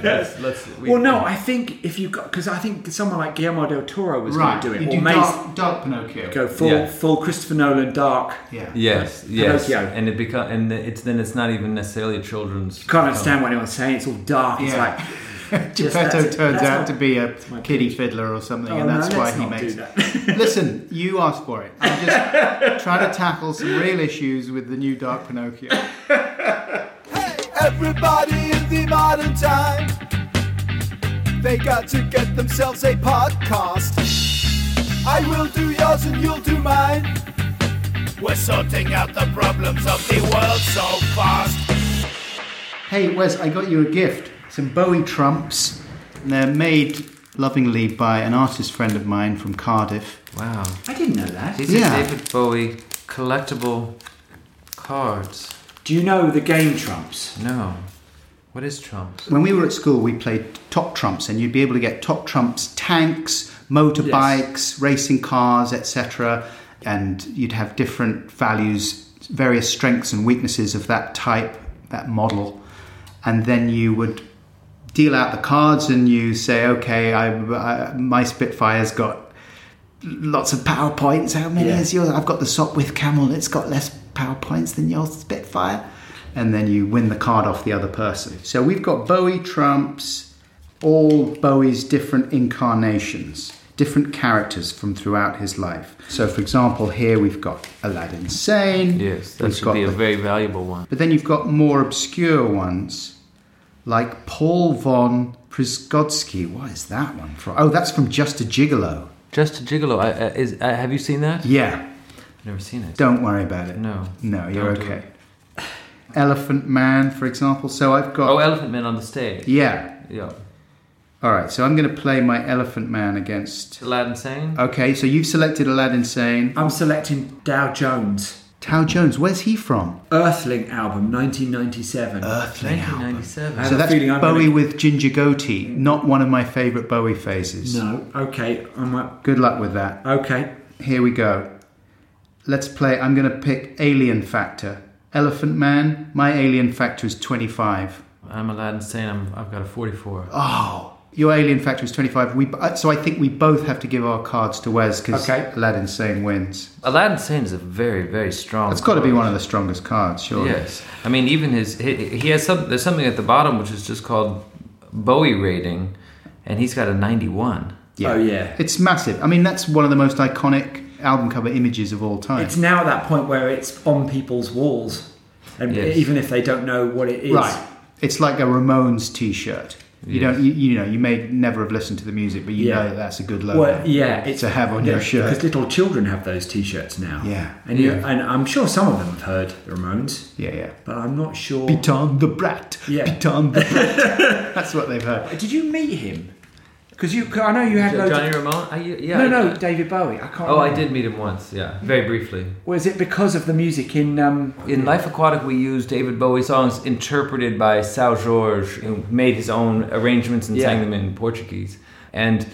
I think if you got... Because I think someone like Guillermo del Toro was Right, going to do you it. do Or dark Pinocchio. go full Christopher Nolan dark. Yeah. Yes, Pinocchio. and it's not even necessarily a children's. You can't understand what anyone's saying. It's all dark. It's Yeah. like... Geppetto turns out to be a my kiddie fiddler or something, Oh, and that's no, why let's he not makes do it. Listen, you asked for it. I'm just trying to tackle some real issues with the new Dark Pinocchio. Hey, everybody in the modern time, they got to get themselves a podcast. I will do yours and you'll do mine. We're sorting out the problems of the world so fast. Hey, Wes, I got you a gift. Some Bowie trumps. They're made lovingly by an artist friend of mine from Cardiff. Wow. I didn't know that. These Yeah. are David Bowie collectible cards. Do you know the game Trumps? No. What is trumps? When we were at school, we played top trumps, and you'd be able to get top trumps tanks, motorbikes, racing cars, etc. And you'd have different values, various strengths and weaknesses of that type, that model. And then you would deal out the cards and you say, okay, my Spitfire's got lots of power points. How many is yours? I've got the Sopwith Camel. It's got less power points than your Spitfire. And then you win the card off the other person. So we've got Bowie trumps, all Bowie's different incarnations, different characters from throughout his life. So, for example, here we've got Aladdin Sane. Yes, that We've should got be a the- very valuable one. But then you've got more obscure ones, like Paul von Przygodzki. What is that one from? Oh, that's from Just a Gigolo. Just a Gigolo. Have you seen that? Yeah. I've never seen it. Don't worry about it. No. No, you're Don't do okay. Elephant Man, for example. So I've got... Oh, Elephant Man on the stage. Yeah. Yeah. All right, so I'm going to play my Elephant Man against... Aladdin Sane? Okay, so you've selected Aladdin Sane. I'm selecting Dow Jones. Tao Jones, where's he from? Earthling album, 1997. Earthling album. 1997. I have So a that's feeling I'm Bowie gonna- with Ginger Goatee, not one of my favourite Bowie phases. No, okay. Good luck with that. Okay. Here we go. Let's play. I'm going to pick Alien Factor. Elephant Man, my Alien Factor is 25. I'm Aladdin Sane. I've got a 44. Oh, your Alien Factor is 25. So I think we both have to give our cards to Wes because Okay. Aladdin Sane wins. Aladdin Sane is a very, very strong. It's got to be card. one of the strongest cards, surely. Yes, I mean even he has some. There's something at the bottom which is just called Bowie rating, and he's got a 91. Yeah. Oh, yeah. It's massive. I mean, that's one of the most iconic album cover images of all time. It's now at that point where it's on people's walls. And Yes. even if they don't know what it is. Right. It's like a Ramones T-shirt. You Yes. don't, you know, you may never have listened to the music, but you Yeah. know that that's a good logo. Well, yeah, it's to have on your shirt. because little children have those T-shirts now. Yeah. and and I'm sure some of them have heard the Ramones, Yeah. but I'm not sure. Biton the Brat. Yeah. Biton the Brat. That's what they've heard. Did you meet him? Because I know you had loads. Johnny Of, Ramone? Yeah. no, David Bowie. I can't. Oh, I remember. did meet him once. Yeah, very briefly. Was it because of the music in? In Life Aquatic, we used David Bowie songs interpreted by São Jorge, who made his own arrangements and sang them in Portuguese. And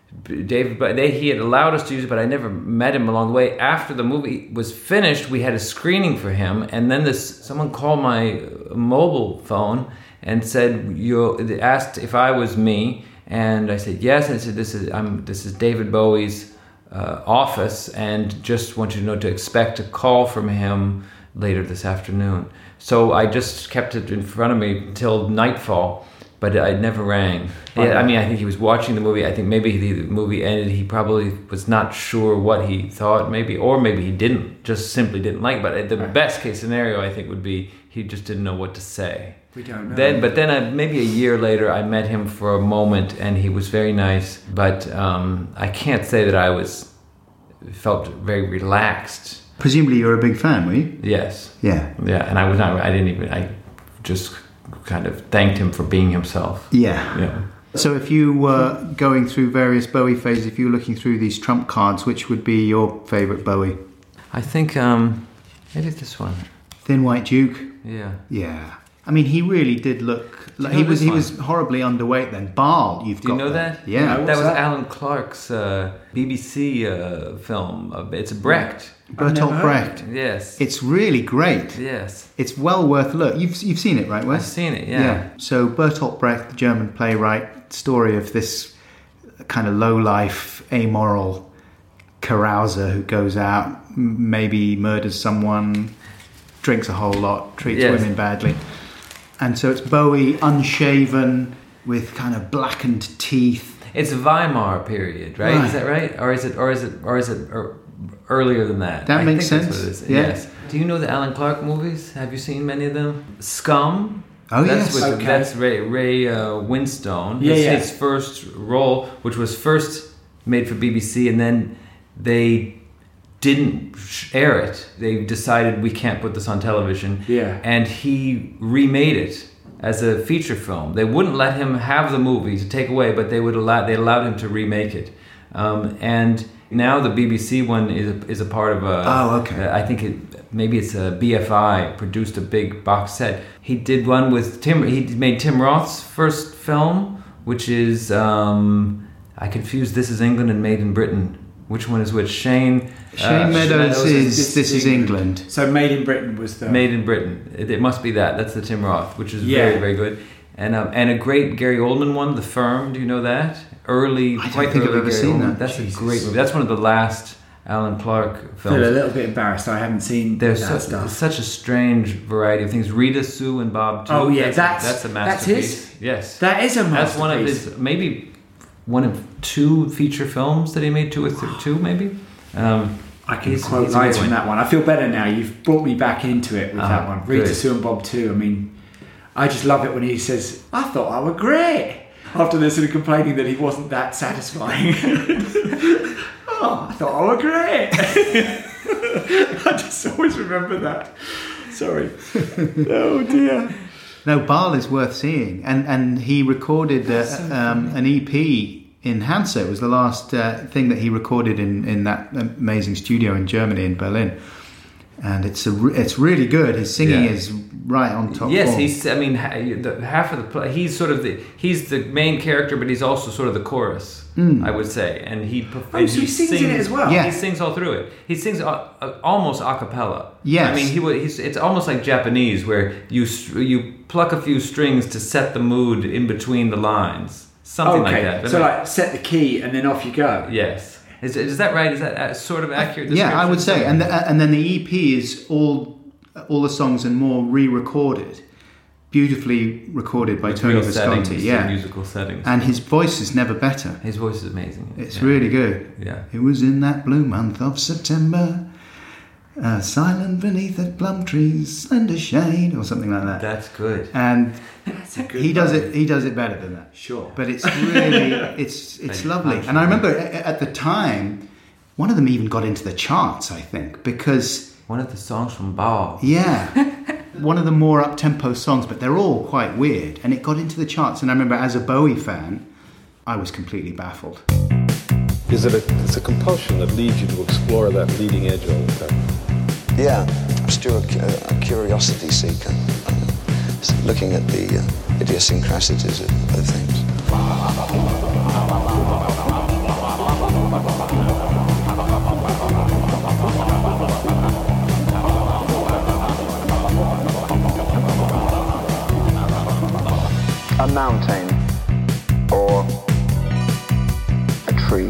he had allowed us to use it, but I never met him along the way. After the movie was finished, we had a screening for him, and then someone called my mobile phone and they asked if I was me, and I said yes. And I said this is David Bowie's office, and just want you to know to expect a call from him later this afternoon. So I just kept it in front of me until nightfall but I never rang. Yeah, I mean, I think he was watching the movie. I think maybe the movie ended. He probably was not sure what he thought, maybe, or maybe he just simply didn't like it. But the best case scenario, I think, would be he just didn't know what to say. We don't know. Then maybe a year later, I met him for a moment, and he was very nice. But I can't say that I felt very relaxed. Presumably, you're a big fan, were you? Yes. Yeah. Yeah, and I was not. I just kind of thanked him for being himself. Yeah. So if you were going through various Bowie phases, if you were looking through these trump cards, which would be your favourite Bowie? I think maybe this one. Thin White Duke. Yeah. Yeah. I mean, he really did look like he was horribly underweight then. Baal, Do you know that? Yeah. That was Alan Clark's BBC film. It's Brecht. Bertolt Brecht. Yes. It's really great. Yes. It's well worth a look. You've seen it, right, Wes? I've seen it, yeah. So Bertolt Brecht, the German playwright, story of this kind of low-life, amoral carouser who goes out, maybe murders someone, drinks a whole lot, treats women badly. And so it's Bowie, unshaven, with kind of blackened teeth. It's Weimar period, right? Is that right? Or is it earlier than that? That makes sense. That's what it is. Yeah. Yes. Do you know the Alan Clark movies? Have you seen many of them? Scum. Oh, yes. That's Ray Winstone. His first role, which was first made for BBC, and then they didn't air it. They decided we can't put this on television. Yeah. And he remade it as a feature film. They wouldn't let him have the movie to take away, but they allowed him to remake it. And now the BBC one is a part of a. Oh, okay. I think maybe it's a BFI produced a big box set. He did one with Tim. He made Tim Roth's first film, which is I confused This Is England and Made in Britain. Which one is which? Shane Meadows is This Is England. So Made in Britain was the... Made in Britain. It must be that. That's the Tim Roth, which is very, very good. And a great Gary Oldman one, The Firm. Do you know that? I don't think I've ever seen that. That's a great movie. That's one of the last Alan Clark films. I feel a little bit embarrassed. I haven't seen There's that stuff. such a strange variety of things. Rita, Sue, and Bob too. Oh yeah, that's a masterpiece. That's his? Yes. That is a masterpiece. That's one of his, maybe one of two feature films that he made, two maybe. I can quote lines from that one. I feel better now. You've brought me back into it with that one. Rita, good. Sue and Bob too. I mean, I just love it when he says, "I thought I were great," after they're sort of complaining that he wasn't that satisfying. Oh, I thought I were great. I just always remember that. Sorry. Oh dear. No, Baal is worth seeing, and he recorded an EP in Hansa. It was the last thing that he recorded in that amazing studio in Germany, in Berlin, and it's really good. His singing is right on top. Yes, form. he's. I mean, half of the play. He's sort of he's the main character, but he's also sort of the chorus. I would say, and he. So he sings in it as well. Yeah. He sings all through it. He sings almost a cappella. Yes. I mean, it's almost like Japanese, where you pluck a few strings to set the mood in between the lines. Something like that. So like set the key and then off you go. Yes. Is that right? Is that sort of accurate? Yeah, I would say. And then the EP is all the songs and more re-recorded, beautifully recorded by Tony Visconti. Yeah, musical settings. And his voice is never better. His voice is amazing. It's really good. Yeah. It was in that blue month of September, silent beneath the plum trees, slender shade, or something like that. That's good. And That's a good he does it better than that. Sure. But it's really it's lovely. And I remember at the time, one of them even got into the charts, I think, because one of the songs from Baal. Yeah. One of the more up-tempo songs, but they're all quite weird. And it got into the charts. And I remember as a Bowie fan, I was completely baffled. It's a compulsion that leads you to explore that leading edge all the time. Yeah, I'm still a curiosity seeker, looking at the idiosyncrasies of things. A mountain or a tree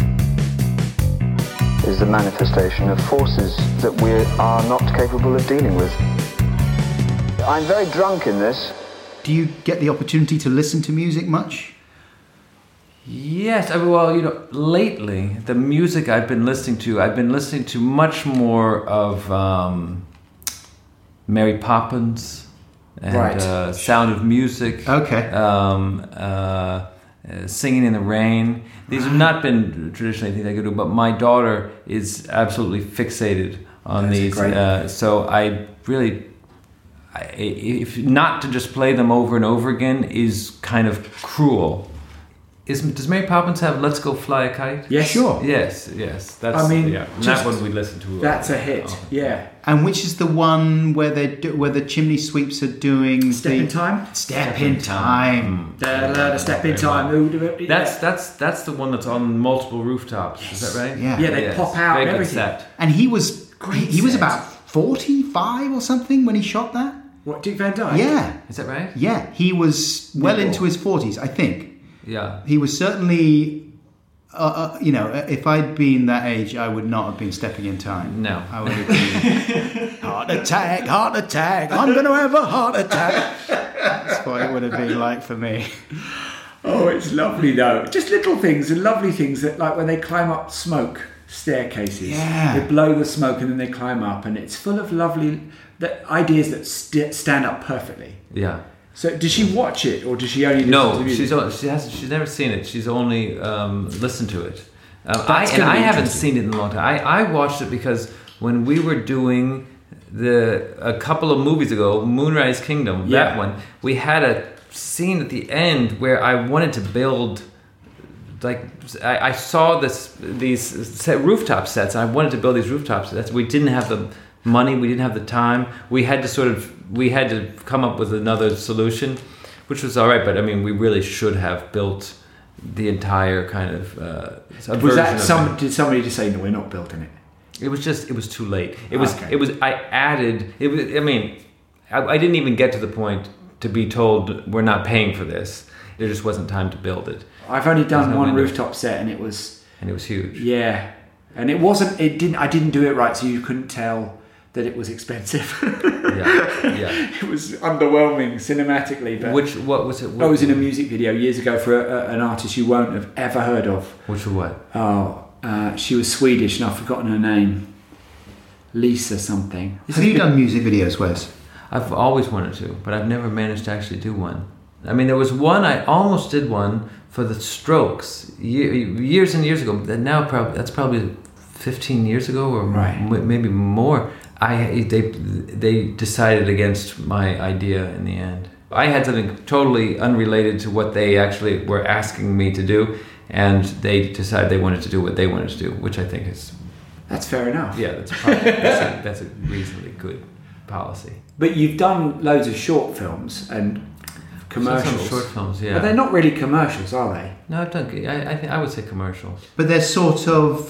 is the manifestation of forces that we are not capable of dealing with. I'm very drunk in this, Do you get the opportunity to listen to music much? Yes, well, lately the music I've been listening to much more of Mary Poppins and Sound of Music. Okay. Singing in the Rain. These have not been traditionally things I could do, but my daughter is absolutely fixated on these. So I really, if not to just play them over and over again is kind of cruel. Does Mary Poppins have "Let's Go Fly a Kite"? Yes, sure. Yes. That's that one we listen to. That's a hit. Yeah. And which is the one where where the chimney sweeps are doing Step in Time? Step in Time. Step in Time. That's the one that's on multiple rooftops. Yes. Is that right? Yeah. Yeah, they pop out and everything. Set. And he was about 45 or something when he shot that. What, Dick Van Dyke? Yeah. Is that right? Yeah, he was well into his 40s, I think. Yeah. He was certainly, if I'd been that age, I would not have been stepping in time. No. I would have been, heart attack, I'm going to have a heart attack. That's what it would have been like for me. Oh, it's lovely though. Just little things and lovely things that, like when they climb up smoke staircases. Yeah. They blow the smoke and then they climb up, and it's full of lovely ideas that stand up perfectly. Yeah. So, does she watch it, or does she only listen to music? She's never seen it. She's only listened to it. I haven't seen it in a long time. I watched it because when we were doing a couple of movies ago, Moonrise Kingdom, that one, we had a scene at the end where I wanted to build. Like I saw these rooftop sets, and I wanted to build these rooftop sets. We didn't have the money, we didn't have the time. We had to come up with another solution, which was all right. But I mean, we really should have built the entire kind of. Was that did somebody just say no? We're not building it. It was too late. It was. I added. It was. I mean, I didn't even get to the point to be told we're not paying for this. There just wasn't time to build it. I've only done one rooftop set, and it was huge. Yeah, and it wasn't. It didn't. I didn't do it right, so you couldn't tell that it was expensive. yeah. It was underwhelming cinematically. But what was it? I was in a music video years ago for an artist you won't have ever heard of. Which what? Oh, she was Swedish, and I've forgotten her name. Lisa something. Have you done music videos, Wes? I've always wanted to, but I've never managed to actually do one. I mean, there was one, I almost did one for the Strokes years and years ago. That's probably 15 years ago or maybe more. They decided against my idea in the end. I had something totally unrelated to what they actually were asking me to do, and they decided they wanted to do what they wanted to do, which I think is... That's fair enough. Yeah, that's a reasonably good policy. But you've done loads of short films and commercials. Some short films, yeah. But they're not really commercials, are they? No, I've done. I would say commercials. But they're sort of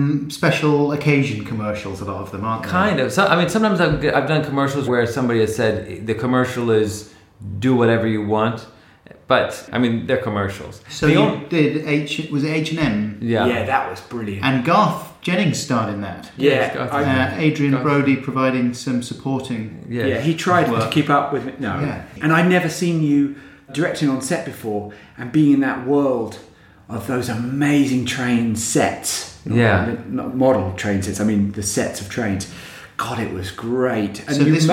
special occasion commercials. A lot of them, aren't they? Kind of. So, I mean, sometimes I've done commercials where somebody has said the commercial is do whatever you want. But I mean, they're commercials. So you did was it H&M? Yeah. Yeah, that was brilliant. And Garth Jennings starred in that. Yeah. Adrian Brody providing some supporting. Yeah, he tried to keep up with it. No. Yeah. And I'd never seen you directing on set before and being in that world of those amazing train sets. Not model train sets, I mean the sets of trains. God, it was great. And so this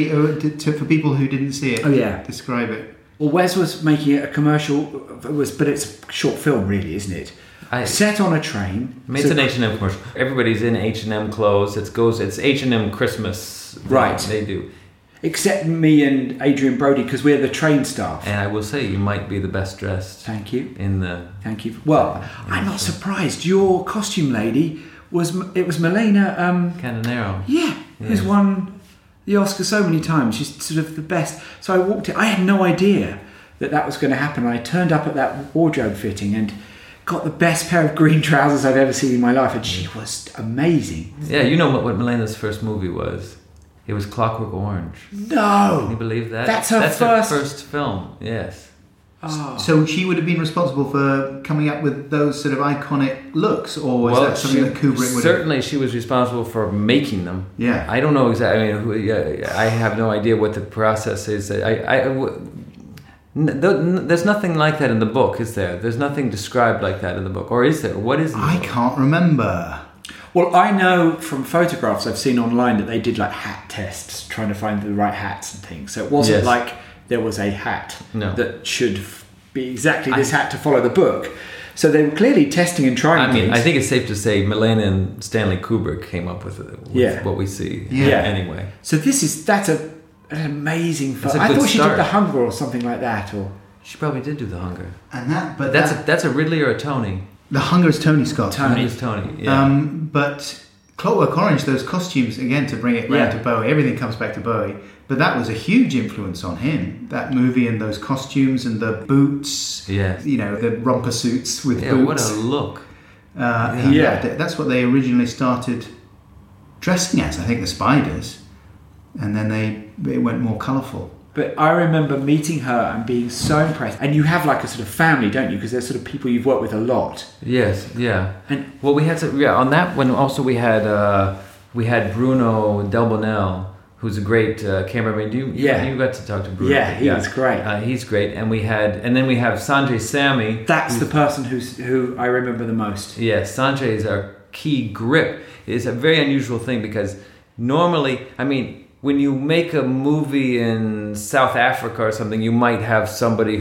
was for people who didn't see it. Oh yeah. Describe it. Well, Wes was making it a commercial, but it's a short film, really, isn't it? Set on a train. It's an H&M commercial. Everybody's in H&M clothes. It's H&M Christmas. Right. They do. Except me and Adrian Brody, because we're the train staff. And I will say, you might be the best dressed. Thank you. Thank you. Well, I'm not surprised. Your costume lady was Milena Candanero. Yeah, who's won the Oscar so many times. She's sort of the best. So I walked in. I had no idea that was going to happen. I turned up at that wardrobe fitting and got the best pair of green trousers I've ever seen in my life, and she was amazing. Yeah, you know what Milena's first movie was? It was Clockwork Orange. No! Can you believe that? That's her first film, yes. Oh. So she would have been responsible for coming up with those sort of iconic looks, or was that something that Kubrick would Certainly she was responsible for making them. Yeah. I don't know exactly, I have no idea what the process is. There's nothing like that in the book, is there? There's nothing described like that in the book, or is there? What is? I can't remember. Well, I know from photographs I've seen online that they did like hat tests, trying to find the right hats and things. So it wasn't like there was a hat that should be exactly this hat to follow the book. So they were clearly testing and trying things. I think it's safe to say Milena and Stanley Kubrick came up with what we see. Anyway. So that's an amazing film. I thought she did The Hunger or something like that, or she probably did do The Hunger. And that's a Ridley or a Tony. The Hunger is Tony Scott. Tony is Tony. Yeah. But Clockwork Orange, those costumes again to bring it round to Bowie. Everything comes back to Bowie. But that was a huge influence on him. That movie and those costumes and the boots. Yeah. You know, the romper suits with boots. Yeah, what a look. That's what they originally started dressing as, I think, the Spiders. And then it went more colourful. But I remember meeting her and being so impressed. And you have like a sort of family, don't you? Because they're sort of people you've worked with a lot. Yes, yeah. And well, we had on that one also we had Bruno Delbonnel, who's a great cameraman. You got to talk to Bruno. Yeah, he was great. He's great. And then we have Sanjay Samy. That's the person who I remember the most. Yeah, Sanjay is our key grip. It's a very unusual thing because normally, when you make a movie in South Africa or something, you might have somebody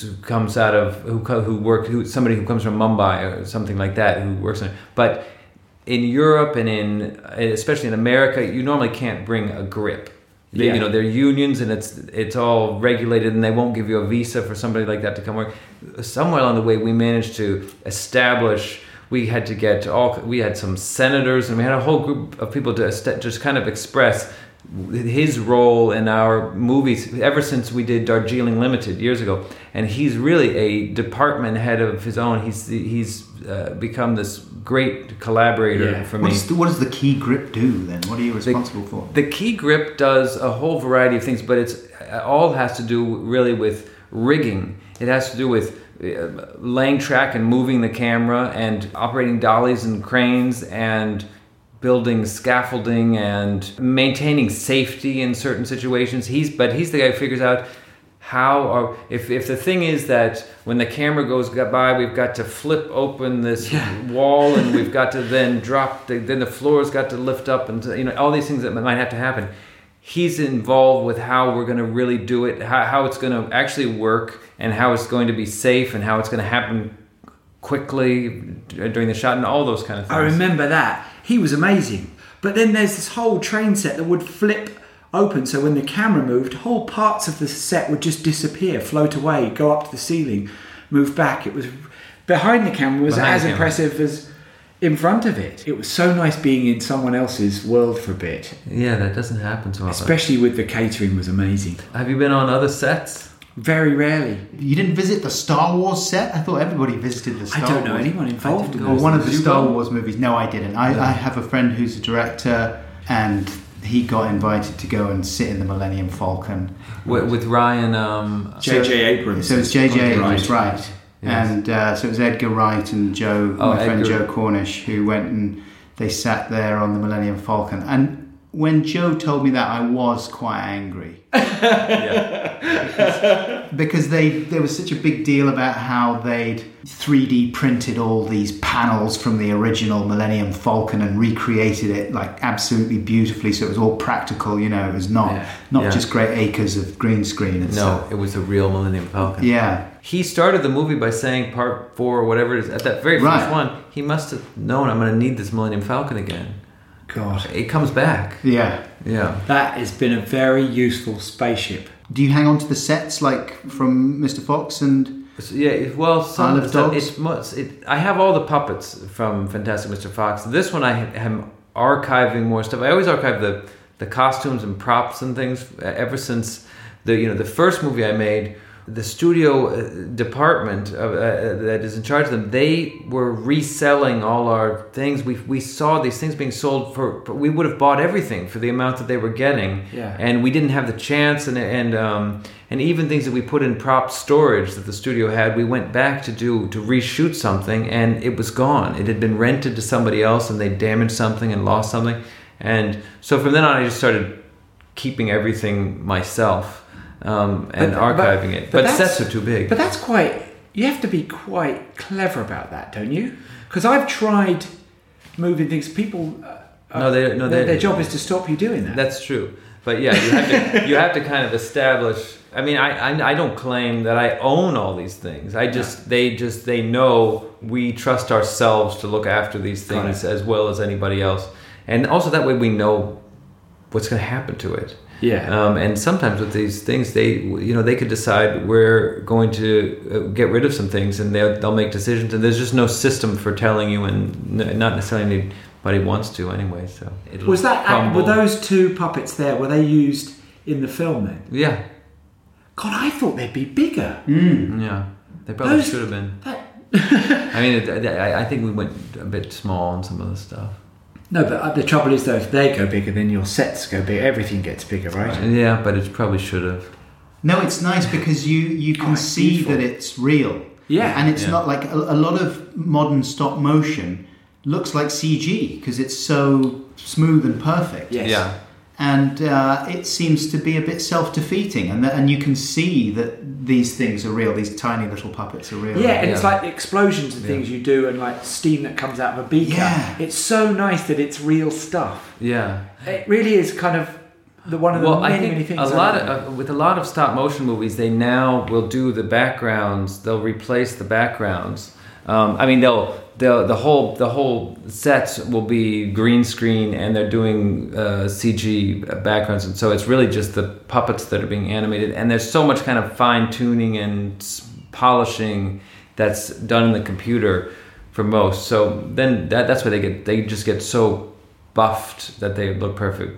somebody who comes from Mumbai or something like that who works on it. But in Europe and especially in America, you normally can't bring a grip. They're unions and it's all regulated, and they won't give you a visa for somebody like that to come work. Somewhere along the way, we managed to establish. We had some senators, and we had a whole group of people to just kind of express his role in our movies ever since we did Darjeeling Limited years ago. And he's really a department head of his own. He's become this great collaborator for me. What does the key grip do then? What are you responsible for? The key grip does a whole variety of things, but it all has to do really with rigging. It has to do with laying track and moving the camera and operating dollies and cranes and building scaffolding and maintaining safety in certain situations. He's the guy who figures out if the thing is that when the camera goes by, we've got to flip open this wall, and we've got to then drop then the floor's got to lift up, and all these things that might have to happen. He's involved with how we're going to really do it, how it's going to actually work, and how it's going to be safe, and how it's going to happen quickly during the shot, and all those kind of things. I remember that. He was amazing. But then there's this whole train set that would flip open, so when the camera moved, whole parts of the set would just disappear, float away, go up to the ceiling, move back. It was behind the camera was as impressive as in front of it. It was so nice being in someone else's world for a bit. Yeah, that doesn't happen so often. Especially with the catering was amazing. Have you been on other sets? Very rarely. You didn't visit the Star Wars set? I thought everybody visited the Star Wars. I don't know anyone involved in Or one of the Star Wars movies. No, I didn't. I have a friend who's a director, and he got invited to go and sit in the Millennium Falcon. With Ryan... J.J. Abrams. So it was J.J. Abrams, right. Yes. And so it was Edgar Wright and friend Joe Cornish, who went and they sat there on the Millennium Falcon. And when Joe told me that, I was quite angry. Because there was such a big deal about how they'd 3D printed all these panels from the original Millennium Falcon and recreated it like absolutely beautifully, so it was all practical, it was not just great acres of green screen and stuff. It was a real Millennium Falcon. Yeah. He started the movie by saying part 4 or whatever it is, at that very first one, he must have known I'm going to need this Millennium Falcon again. God. It comes back. Yeah. That has been a very useful spaceship. Do you hang on to the sets like from Mr. Fox and some Isle of Dogs? I have all the puppets from Fantastic Mr. Fox. This one I am archiving more stuff. I always archive the costumes and props and things ever since the first movie I made. The studio department that is in charge of them, they were reselling all our things. We saw these things being sold for we would have bought everything for the amount that they were getting, and we didn't have the chance. And even things that we put in prop storage that the studio had, we went back to reshoot something, and it was gone. It had been rented to somebody else, and they damaged something and lost something. And so from then on, I just started keeping everything myself. and archiving it. But sets are too big. But that's quite... You have to be quite clever about that, don't you? Because I've tried moving things. People... their job is to stop you doing that. That's true. But yeah, you have to kind of establish... I mean, I don't claim that I own all these things. They know we trust ourselves to look after these things as well as anybody else. And also that way we know what's going to happen to it. Yeah. And sometimes with these things, they could decide we're going to get rid of some things, and they'll make decisions. And there's just no system for telling you, and not necessarily anybody wants to anyway. So were those two puppets there? Were they used in the film then? Yeah. God, I thought they'd be bigger. Yeah, they probably should have been. I mean, I think we went a bit small on some of the stuff. No, but the trouble is, though, if they go bigger, then your sets go bigger. Everything gets bigger, right? Yeah, but it probably should have. No, it's nice because you can see beautiful. That it's real. Yeah. And it's not like a lot of modern stop motion looks like CG because it's so smooth and perfect. Yes. Yeah. And it seems to be a bit self-defeating, and you can see that these things are real. These tiny little puppets are real. Yeah, and it's like the explosions and things you do, and like steam that comes out of a beaker. Yeah. It's so nice that it's real stuff. Yeah, it really is kind of one of the many things. With a lot of stop motion movies, they now will do the backgrounds. They'll replace the backgrounds. I mean, the whole sets will be green screen, and they're doing CG backgrounds, and so it's really just the puppets that are being animated. And there's so much kind of fine tuning and polishing that's done in the computer for most. So then that's why they just get so buffed that they look perfect.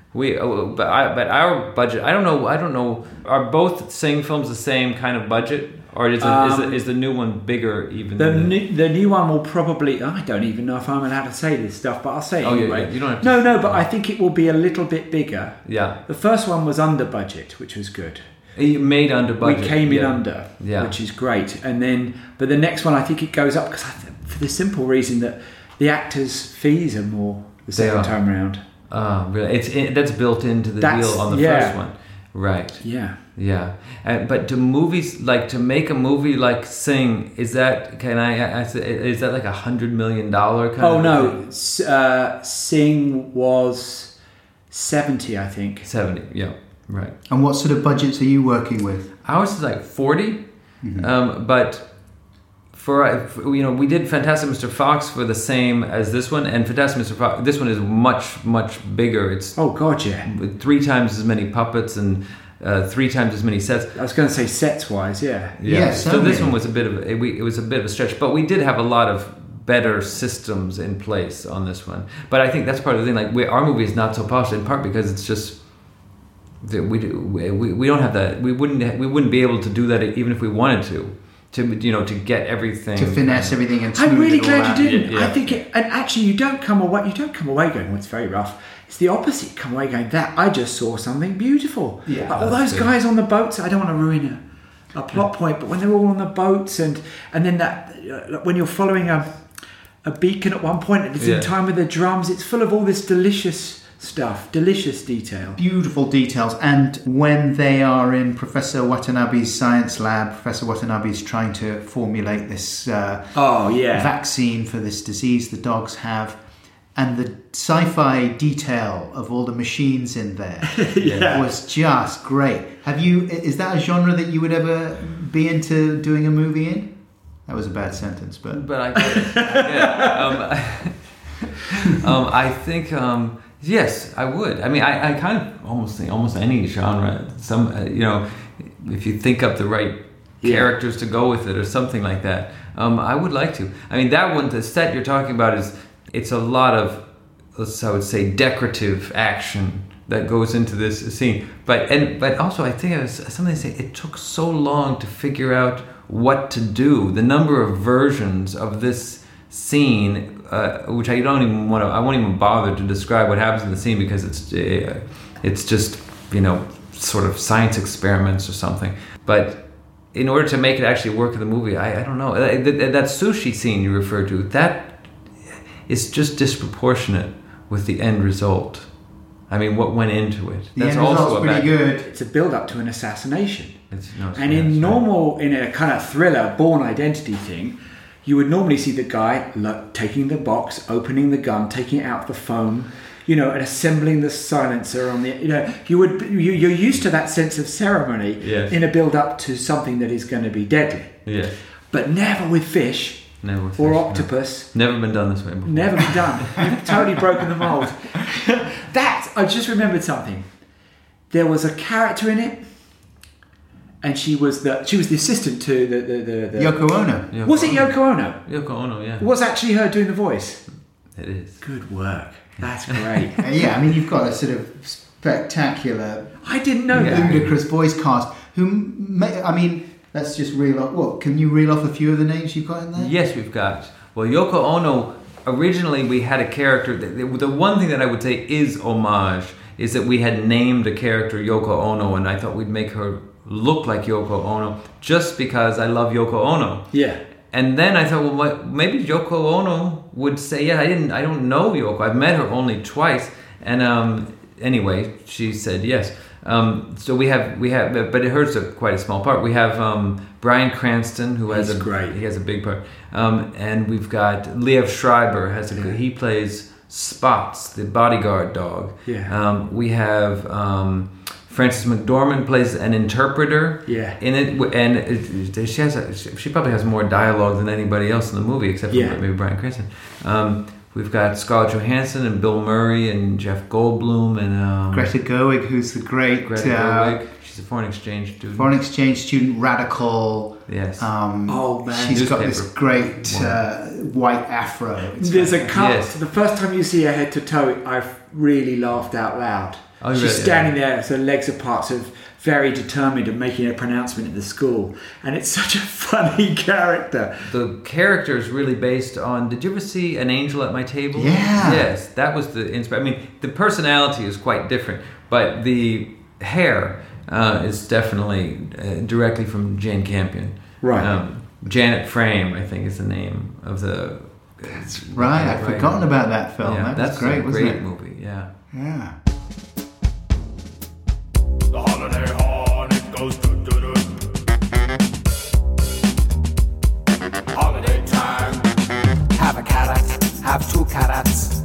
But our budget, I don't know. Are both Sing films the same kind of budget? Or is the new one bigger even? The new one will probably... I don't even know if I'm allowed to say this stuff, but I'll say it anyway. Yeah, you don't have to. No, but I think it will be a little bit bigger. Yeah. The first one was under budget, which was good. You made under budget. We came in under, which is great. But the next one, I think it goes up because for the simple reason that the actors' fees are more the second time around. Oh, really? That's built into the deal on the first one. Right. Yeah. Yeah. But to make a movie like Sing, is that like $100 million kind of? Oh no, Sing was 70, I think. 70, yeah, right. And what sort of budgets are you working with? Ours is like 40, but we did Fantastic Mr. Fox for the same as this one, and Fantastic Mr. Fox, this one is much, much bigger. It's 3 times as many puppets and 3 times as many sets. I was going to say sets wise, yeah. So this one was a bit of a stretch, but we did have a lot of better systems in place on this one. But I think that's part of the thing. Like our movie is not so polished in part because it's just we don't have that. We wouldn't be able to do that even if we wanted to get everything, to finesse everything and I'm really glad you didn't. Yeah. I think and actually you don't come away going, well, it's very rough. It's the opposite. Come away going, that I just saw something beautiful. Yeah, all those guys on the boats. I don't want to ruin a plot point, but when they're all on the boats and then that when you're following a beacon at one point and it's in time with the drums, it's full of all this delicious stuff, delicious detail. Beautiful details. And when they are in Professor Watanabe's science lab, Professor Watanabe's trying to formulate this vaccine for this disease the dogs have, and the sci-fi detail of all the machines in there was just great. Is that a genre that you would ever be into doing a movie in? That was a bad sentence, but I get it. I think yes, I would. I mean, I kind of almost think almost any genre. Some if you think up the right characters to go with it or something like that. I would like to. I mean, that one, the set you're talking about it's a lot of, I would say, decorative action that goes into this scene. But also I think it was something to say it took so long to figure out what to do. The number of versions of this scene, which I won't even bother to describe what happens in the scene because it's just sort of science experiments or something. But in order to make it actually work in the movie, I don't know. That sushi scene you referred to, that is just disproportionate with the end result. I mean, what went into it? The end result's pretty good. It's a build-up to an assassination. It's in a kind of thriller, Bourne Identity thing, you would normally see the guy taking the box, opening the gun, taking it out the foam, and assembling the silencer on the. You're used to that sense of ceremony in a build-up to something that is going to be deadly. Yeah. But never with fish. Or octopus. No. Never been done this way before. Never been done. You've totally broken the mold. I just remembered something. There was a character in it, and she was the assistant to the Yoko Ono. Was it Yoko Ono? Yoko Ono, yeah. It was actually her doing the voice. It is. Good work. That's great. Yeah, I mean, you've got a sort of spectacular. I didn't know that. Ludicrous voice cast. Let's just reel off. Can you reel off a few of the names you've got in there? Yes, we've got. Well, Yoko Ono, originally we had a character. The one thing that I would say is homage is that we had named a character Yoko Ono, and I thought we'd make her look like Yoko Ono just because I love Yoko Ono. Yeah. And then I thought, well, maybe Yoko Ono would say, yeah, I don't know Yoko. I've met her only twice. And anyway, she said yes. So we have, but it hurts quite a small part. We have Bryan Cranston, who has he has a big part, and we've got Liev Schreiber he plays Spots, the bodyguard dog. Yeah. We have Frances McDormand plays an interpreter. Yeah. In it, and she probably has more dialogue than anybody else in the movie, except for maybe Bryan Cranston. We've got Scarlett Johansson and Bill Murray and Jeff Goldblum and Greta Gerwig, who's the great Greta Gerwig. She's a foreign exchange student. Radical. Yes. Oh man, she's got this great white afro. There's a cut. Yes. The first time you see her head to toe, I've really laughed out loud. Oh, she's really? standing there, so legs apart, sort of very determined and making a pronouncement at the school, and it's such a funny character. The character is really based on. Did you ever see An Angel at My Table? Yeah. Yes, that was the inspiration. I mean, the personality is quite different, but the hair is definitely directly from Jane Campion. Right. Janet Frame, I think, is the name of the. That's right. I'd forgotten about that film. Yeah, that's great, wasn't it? Movie. Yeah. Yeah. The holiday horn, it goes do-do-do. Holiday time. Have a carrot, have 2 carrots.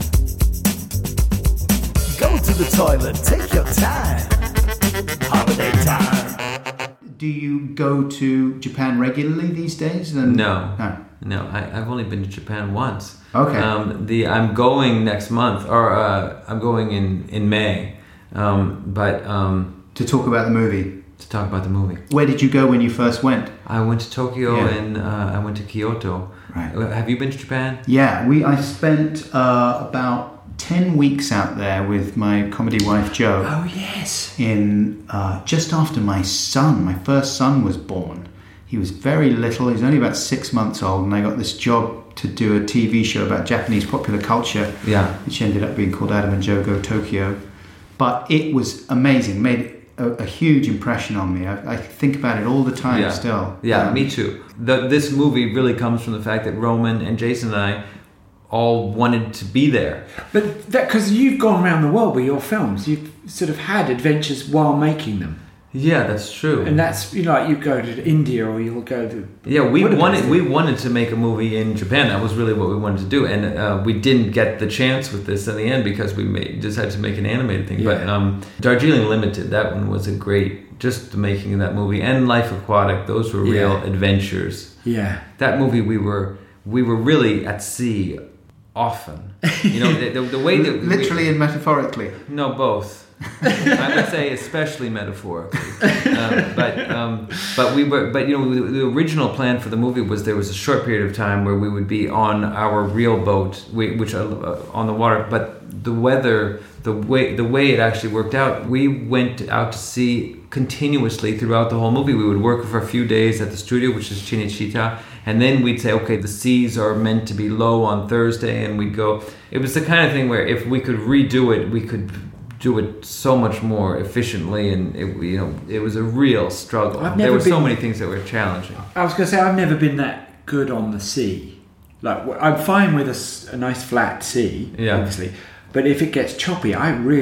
Go to the toilet, take your time. Holiday time. Do you go to Japan regularly these days? No. I've only been to Japan once. Okay. I'm going next month, or I'm going in May. To talk about the movie. To talk about the movie. Where did you go when you first went? I went to Tokyo and I went to Kyoto. Right. Have you been to Japan? Yeah, I spent about 10 weeks out there with my comedy wife Jo. Oh yes. In just after my first son was born. He was very little. He was only about 6 months old, and I got this job to do a TV show about Japanese popular culture. Yeah. Which ended up being called Adam and Joe Go Tokyo. But it was amazing. Made a huge impression on me. I think about it all the time still. Yeah, me too. This movie really comes from the fact that Roman and Jason and I all wanted to be there. But because you've gone around the world with your films, you've sort of had adventures while making them. Yeah, that's true. And that's, like you go to India or you'll go to... Yeah, we wanted to make a movie in Japan. That was really what we wanted to do. And we didn't get the chance with this in the end because we decided to make an animated thing. Yeah. But Darjeeling Limited, that one was a great... Just the making of that movie. And Life Aquatic, those were real adventures. Yeah. That movie, we were really at sea often. The way that... Literally and metaphorically. No, both. I would say especially metaphorically, but the original plan for the movie was there was a short period of time where we would be on our real boat, which on the water. But the weather, the way it actually worked out, we went out to sea continuously throughout the whole movie. We would work for a few days at the studio, which is Cinecittà, and then we'd say, okay, the seas are meant to be low on Thursday, and we'd go. It was the kind of thing where if we could redo it, we could do it so much more efficiently, and it was a real struggle. There were so many things that were challenging. I was going to say, I've never been that good on the sea. Like, I'm fine with a nice flat sea, obviously, but if it gets choppy, I really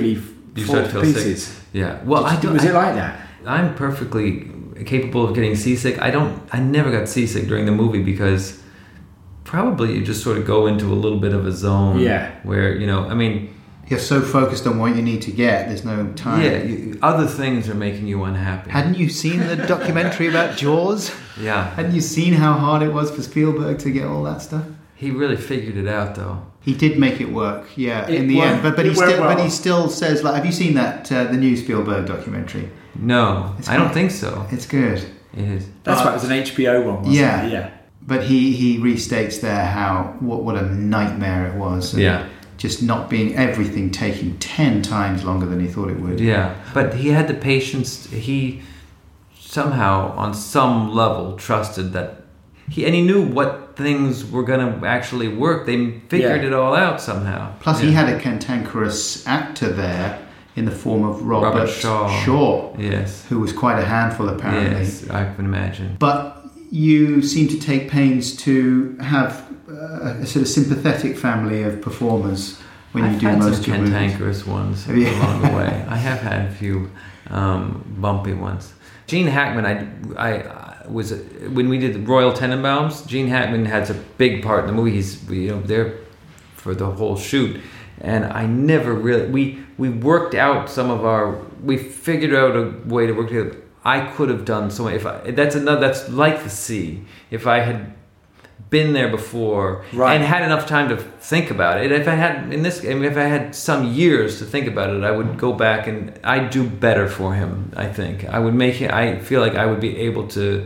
You fall start to to feel pieces. sick. Yeah. Well, Was it like that? I'm perfectly capable of getting seasick. I never got seasick during the movie because probably you just sort of go into a little bit of a zone. Yeah. Where, I mean, You're so focused on what you need to get, there's no time. yeah, other things are making you unhappy. Hadn't you seen the documentary about Jaws? Yeah. Hadn't you seen how hard it was for Spielberg to get all that stuff? He really figured it out, though. He did make it work, yeah, It in the worked- end. But it worked well. he still says, like, have you seen that the new Spielberg documentary? No, It's I don't good. think so. It's good. It is. That's why it was an HBO one, wasn't Yeah. it? Yeah. But he restates there how what a nightmare it was. And Yeah. just not being everything taking 10 times longer than he thought it would. Yeah, but he had the patience. He somehow, on some level, trusted that he knew what things were going to actually work. They figured it all out somehow. Plus, he had a cantankerous actor there in the form of Robert Shaw. Shaw, Yes. who was quite a handful apparently. Yes, I can imagine. But you seem to take pains to have a sort of sympathetic family of performers when you I've do had most some of your movies. cantankerous ones Have you? along the way. I have had a few bumpy ones. Gene Hackman, I was when we did Royal Tenenbaums. Gene Hackman has a big part in the movie. He's there for the whole shoot, and I never really we worked out we figured out a way to work together. I could have done so much. That's like the sea. If I had been there before and had enough time to think about it. If I had some years to think about it, I would go back and I'd do better for him. I think I would make it. I feel like I would be able to.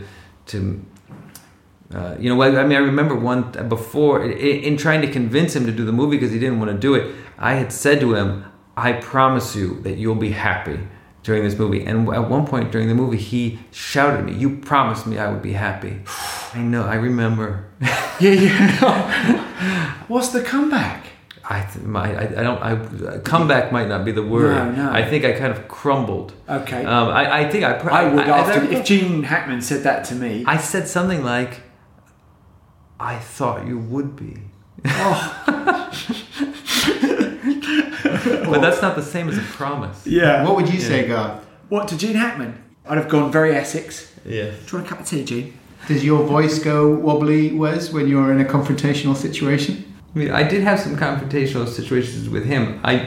I remember before in trying to convince him to do the movie because he didn't want to do it. I had said to him, "I promise you that you'll be happy during this movie." And at one point during the movie, he shouted at me, "You promised me I would be happy." I know. I remember. What's the comeback? Comeback might not be the word. No. I think I kind of crumbled. Okay. I think I would if Gene Hackman said that to me. I said something like, "I thought you would be." But that's not the same as a promise. Yeah. What would you say, Garth? What, to Gene Hackman? I'd have gone very Essex. Yeah. Do you want a cup of tea, Gene? Does your voice go wobbly, Wes, when you're in a confrontational situation? I mean, I did have some confrontational situations with him. I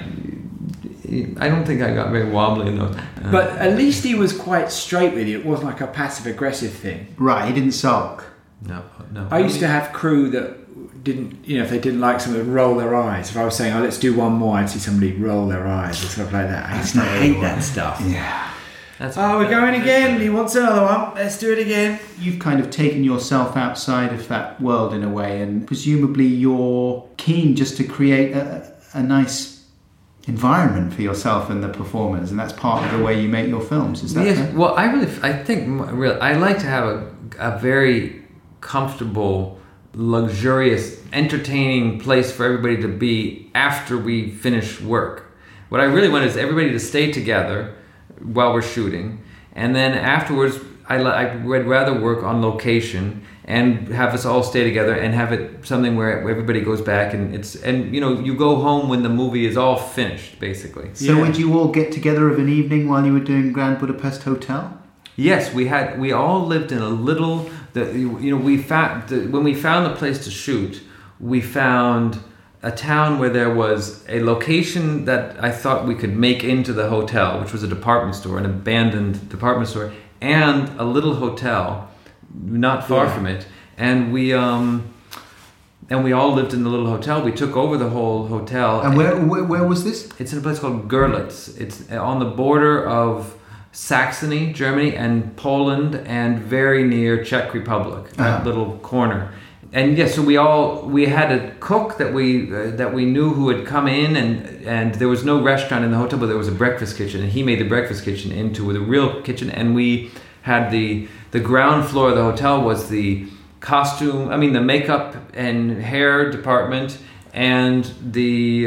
don't think I got very wobbly in those. But at least he was quite straight with you. It wasn't like a passive-aggressive thing. Right, he didn't sulk. No. I used to have crew that didn't, if they didn't like something, roll their eyes. If I was saying, let's do one more, I'd see somebody roll their eyes or stuff like that. I used to hate that stuff. Yeah. We're going again. He wants another one. Let's do it again. You've kind of taken yourself outside of that world in a way, and presumably you're keen just to create a nice environment for yourself and the performers, and that's part of the way you make your films. Is that fair? Well, I like to have a very comfortable, luxurious, entertaining place for everybody to be after we finish work. What I really want is everybody to stay together while we're shooting, and then afterwards I would rather work on location and have us all stay together and have it something where everybody goes back and you go home when the movie is all finished, basically. So would you all get together of an evening while you were doing Grand Budapest Hotel? Yes, we all lived in a little. When we found the place to shoot, we found a town where there was a location that I thought we could make into the hotel, which was a department store, an abandoned department store, and a little hotel not far from it. And we all lived in the little hotel. We took over the whole hotel. And where was this? It's in a place called Görlitz. It's on the border of Saxony, Germany, and Poland, and very near Czech Republic, that little corner. And so we had a cook that we knew who had come in, and there was no restaurant in the hotel, but there was a breakfast kitchen, and he made the breakfast kitchen into the real kitchen. And we had the ground floor of the hotel was the the makeup and hair department, and the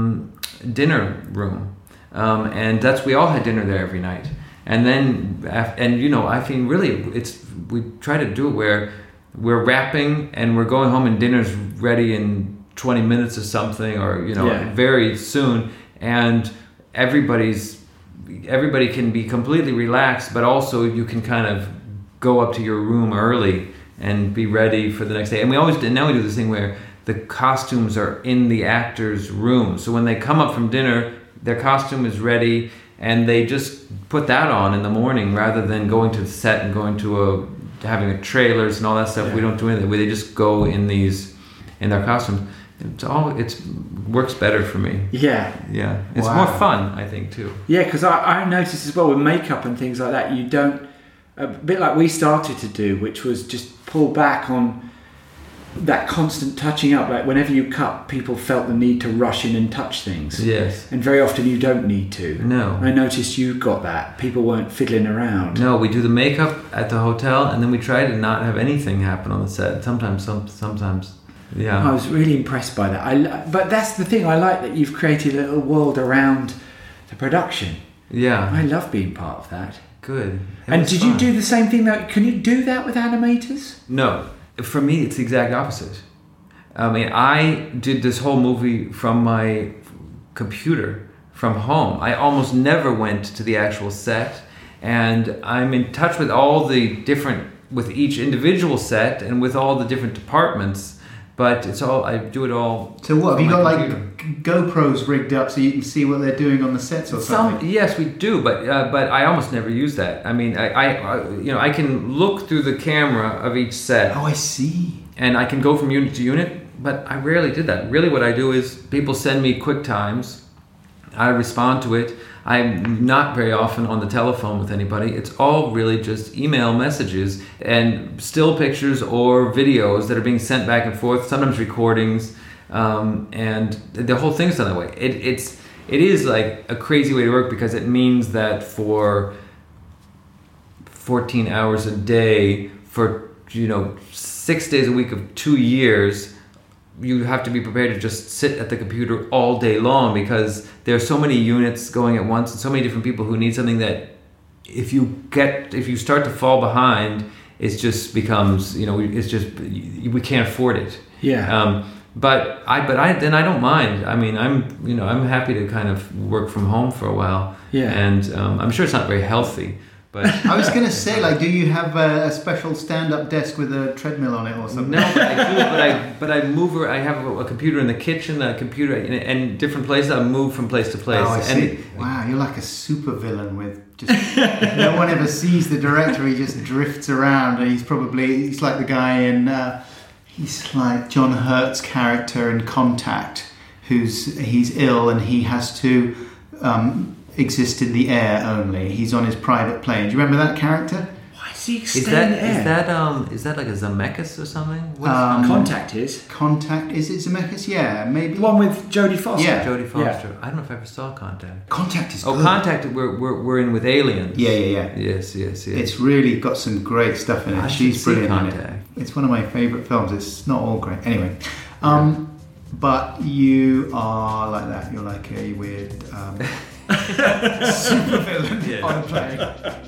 dinner room, and we all had dinner there every night. And then I think really we try to do it where we're wrapping and we're going home and dinner's ready in 20 minutes or something, or very soon, and everybody can be completely relaxed, but also you can kind of go up to your room early and be ready for the next day. And now we do this thing where the costumes are in the actors' room. So when they come up from dinner, their costume is ready, and they just put that on in the morning rather than going to the set and going to having trailers and all that stuff. Yeah. We don't do anything. They just go in their costumes. It works better for me. Yeah. Yeah. It's more fun, I think, too. Yeah, because I noticed as well with makeup and things like that, you don't, a bit like we started to do, which was just pull back on that constant touching up. Like whenever you cut, people felt the need to rush in and touch things. Yes. And very often you don't need to. No. I noticed you got that. People weren't fiddling around. No, we do the makeup at the hotel, and then we try to not have anything happen on the set. Sometimes. Yeah. I was really impressed by that. But that's the thing. I like that you've created a little world around the production. Yeah. I love being part of that. Good. And did you do the same thing? Can you do that with animators? No. For me, it's the exact opposite. I mean, I did this whole movie from my computer, from home. I almost never went to the actual set, and I'm in touch with with each individual set and with all the different departments. But I do it all. So what, have you got like GoPros rigged up so you can see what they're doing on the sets or something? Yes, we do, but I almost never use that. I mean, I can look through the camera of each set. Oh, I see. And I can go from unit to unit, but I rarely did that. Really what I do is people send me quick times. I respond to it. I'm not very often on the telephone with anybody. It's all really just email messages and still pictures or videos that are being sent back and forth, sometimes recordings, and the whole thing's done that way. It is like a crazy way to work because it means that for 14 hours a day, for 6 days a week of 2 years, you have to be prepared to just sit at the computer all day long because there are so many units going at once and so many different people who need something that if you start to fall behind, it just becomes, we can't afford it. Yeah. But I don't mind. I mean, I'm happy to kind of work from home for a while. Yeah. And I'm sure it's not very healthy. But I was going to say, like, do you have a special stand-up desk with a treadmill on it or something? No, but I do. But I move. I have a computer in the kitchen, a computer in different places. I move from place to place. Oh, I see. Wow, you're like a supervillain with just no one ever sees the director. He just drifts around, and he's like the guy in. He's like John Hurt's character in Contact, he's ill and he has to. Exist in the air only. He's on his private plane. Do you remember that character? Why is he staying in the air? Is that like a Zemeckis or something? Contact is. Contact, is it Zemeckis? Yeah, maybe. The one with Jodie Foster. Yeah, Jodie Foster. Yeah. I don't know if I ever saw Contact. Contact is good. Oh, Contact. We're in with aliens. Yeah. Yes. It's really got some great stuff in it. She's brilliant in it. It's one of my favourite films. It's not all great. Anyway. But you are like that. You're like a weird super villain on a plane.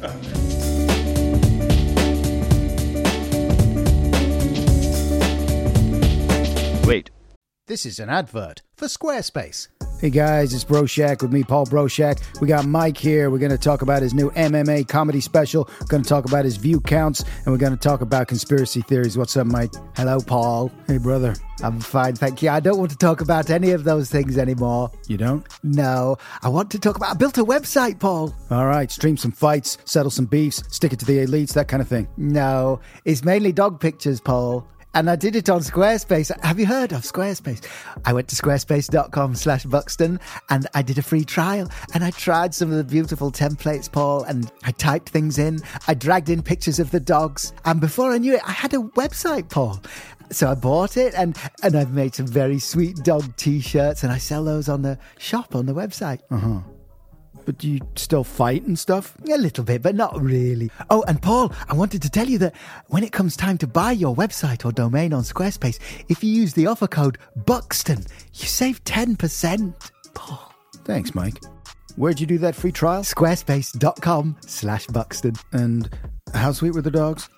Wait. This is an advert for Squarespace. Hey guys, it's Broshak with me, Paul Broshak. We got Mike here. We're going to talk about his new MMA comedy special. We're going to talk about his view counts, and we're going to talk about conspiracy theories. What's up, Mike? Hello, Paul. Hey, brother. I'm fine, thank you. I don't want to talk about any of those things anymore. You don't? No. I want to talk about... I built a website, Paul. All right, stream some fights, settle some beefs, stick it to the elites, that kind of thing. No. It's mainly dog pictures, Paul. And I did it on Squarespace. Have you heard of Squarespace? I went to squarespace.com/Buxton and I did a free trial. And I tried some of the beautiful templates, Paul, and I typed things in. I dragged in pictures of the dogs. And before I knew it, I had a website, Paul. So I bought it and I've made some very sweet dog t-shirts and I sell those on the shop on the website. Uh-huh. But do you still fight and stuff? A little bit, but not really. Oh, and Paul, I wanted to tell you that when it comes time to buy your website or domain on Squarespace, if you use the offer code Buxton, you save 10%. Paul. Thanks, Mike. Where'd you do that free trial? Squarespace.com/Buxton. And how sweet were the dogs?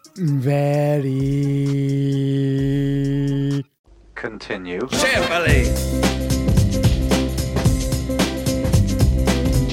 Very. Continue. Cheerfully.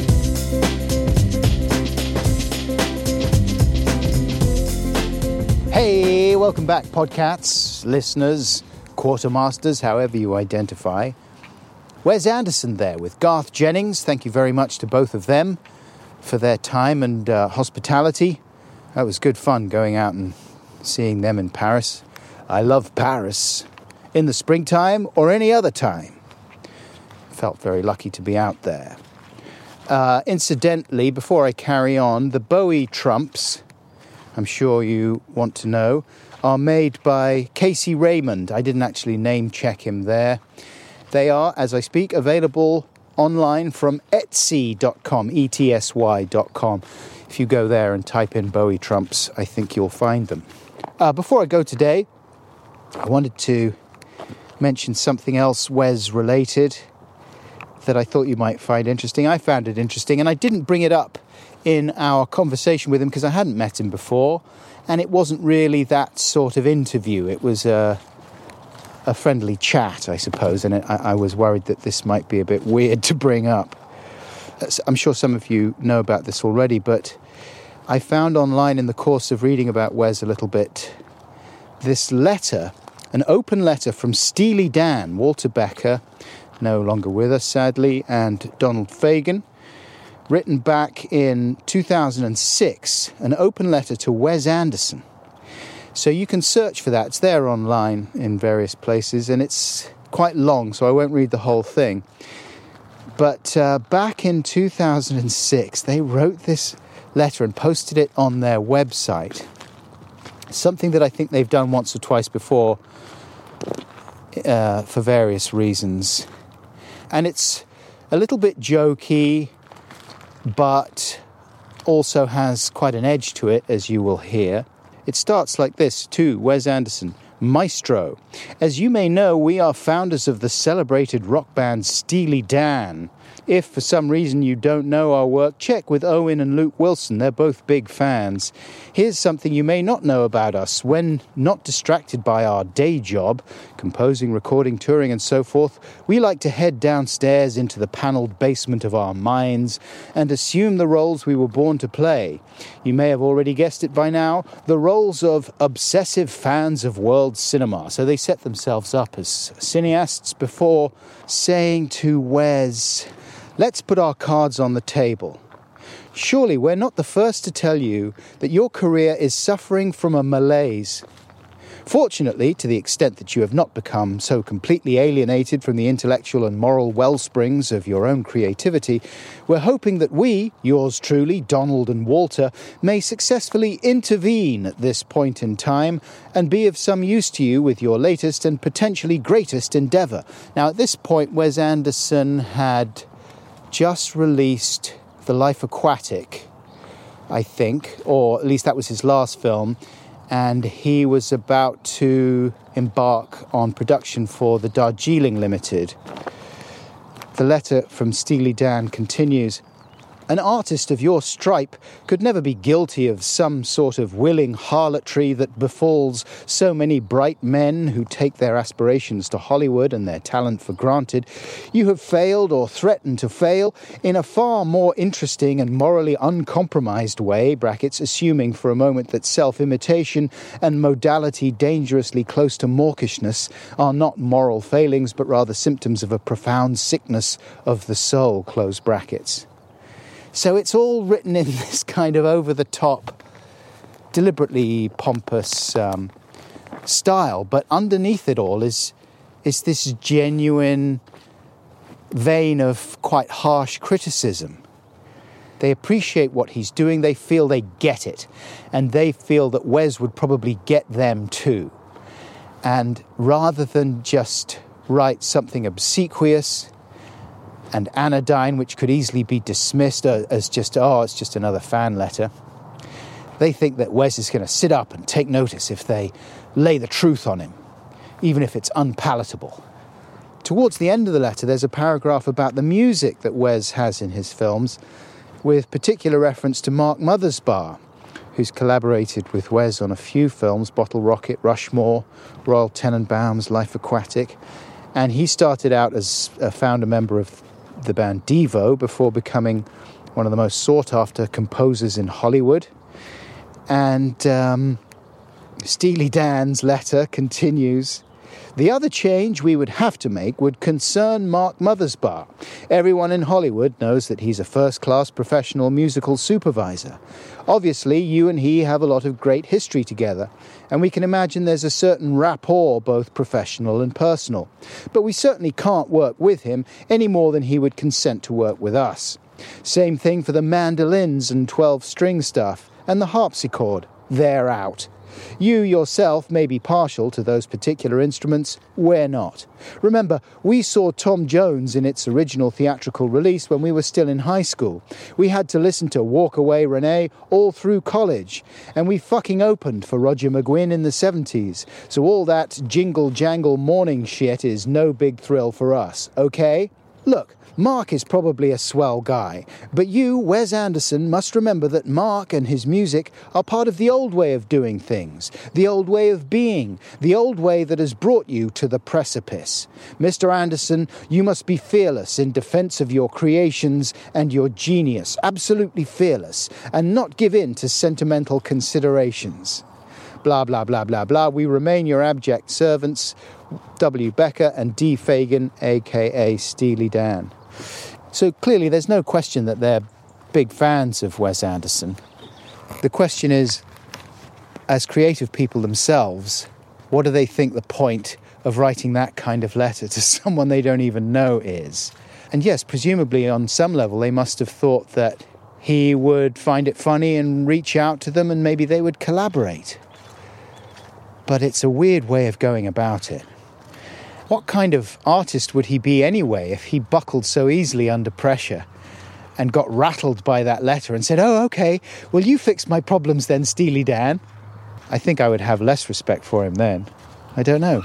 Hey, welcome back, podcats, listeners, quartermasters, however you identify. Wes Anderson there with Garth Jennings. Thank you very much to both of them for their time and hospitality. That was good fun going out and seeing them in Paris. I love Paris in the springtime or any other time. Felt very lucky to be out there. Incidentally, before I carry on, the Bowie trumps, I'm sure you want to know, are made by Casey Raymond. I didn't actually name check him there. They are, as I speak, available online from Etsy.com, ETSY.com. If you go there and type in Bowie trumps, I think you'll find them. Before I go today, I wanted to mention something else Wes related that I thought you might find interesting. I found it interesting, and I didn't bring it up in our conversation with him because I hadn't met him before, and it wasn't really that sort of interview. It was a friendly chat, I suppose, and I was worried that this might be a bit weird to bring up. I'm sure some of you know about this already, but I found online in the course of reading about Wes a little bit this letter, an open letter from Steely Dan, Walter Becker, no longer with us sadly, and Donald Fagen, written back in 2006, an open letter to Wes Anderson. So you can search for that. It's there online in various places, and it's quite long, so I won't read the whole thing. But back in 2006, they wrote this letter and posted it on their website. Something that I think they've done once or twice before for various reasons. And it's a little bit jokey, but also has quite an edge to it, as you will hear. It starts like this, to Wes Anderson. Maestro, as you may know, we are founders of the celebrated rock band Steely Dan. If for some reason you don't know our work, check with Owen and Luke Wilson. They're both big fans. Here's something you may not know about us. When not distracted by our day job, composing, recording, touring and so forth, we like to head downstairs into the panelled basement of our minds and assume the roles we were born to play. You may have already guessed it by now, the roles of obsessive fans of world cinema. So they set themselves up as cineasts before saying to Wes, let's put our cards on the table. Surely we're not the first to tell you that your career is suffering from a malaise. Fortunately, to the extent that you have not become so completely alienated from the intellectual and moral wellsprings of your own creativity, we're hoping that we, yours truly, Donald and Walter, may successfully intervene at this point in time and be of some use to you with your latest and potentially greatest endeavour. Now, at this point, Wes Anderson had just released The Life Aquatic, I think, or at least that was his last film, and he was about to embark on production for the Darjeeling Limited. The letter from Steely Dan continues, an artist of your stripe could never be guilty of some sort of willing harlotry that befalls so many bright men who take their aspirations to Hollywood and their talent for granted. You have failed or threatened to fail in a far more interesting and morally uncompromised way, brackets, assuming for a moment that self-imitation and modality dangerously close to mawkishness are not moral failings, but rather symptoms of a profound sickness of the soul, close brackets. So it's all written in this kind of over-the-top, deliberately pompous style, but underneath it all is this genuine vein of quite harsh criticism. They appreciate what he's doing, they feel they get it, and they feel that Wes would probably get them too. And rather than just write something obsequious and anodyne, which could easily be dismissed as just, it's just another fan letter, they think that Wes is going to sit up and take notice if they lay the truth on him, even if it's unpalatable. Towards the end of the letter, there's a paragraph about the music that Wes has in his films, with particular reference to Mark Mothersbaugh, who's collaborated with Wes on a few films, Bottle Rocket, Rushmore, Royal Tenenbaums, Life Aquatic, and he started out as a founder member of the band Devo before becoming one of the most sought-after composers in Hollywood. And Steely Dan's letter continues. The other change we would have to make would concern Mark Mothersbaugh. Everyone in Hollywood knows that he's a first-class professional musical supervisor. Obviously, you and he have a lot of great history together, and we can imagine there's a certain rapport, both professional and personal. But we certainly can't work with him any more than he would consent to work with us. Same thing for the mandolins and 12-string stuff, and the harpsichord. They're out. You yourself may be partial to those particular instruments, we're not. Remember, we saw Tom Jones in its original theatrical release when we were still in high school. We had to listen to Walk Away Renee all through college, and we fucking opened for Roger McGuinn in the 70s, so all that jingle-jangle morning shit is no big thrill for us, okay? Look, Mark is probably a swell guy, but you, Wes Anderson, must remember that Mark and his music are part of the old way of doing things, the old way of being, the old way that has brought you to the precipice. Mr. Anderson, you must be fearless in defense of your creations and your genius, absolutely fearless, and not give in to sentimental considerations. Blah, blah, blah, blah, blah. We remain your abject servants, W. Becker and D. Fagan, a.k.a. Steely Dan. So clearly there's no question that they're big fans of Wes Anderson. The question is, as creative people themselves, what do they think the point of writing that kind of letter to someone they don't even know is? And yes, presumably on some level they must have thought that he would find it funny and reach out to them and maybe they would collaborate. But it's a weird way of going about it. What kind of artist would he be anyway if he buckled so easily under pressure and got rattled by that letter and said, oh, okay, well, you fix my problems then, Steely Dan? I think I would have less respect for him then. I don't know.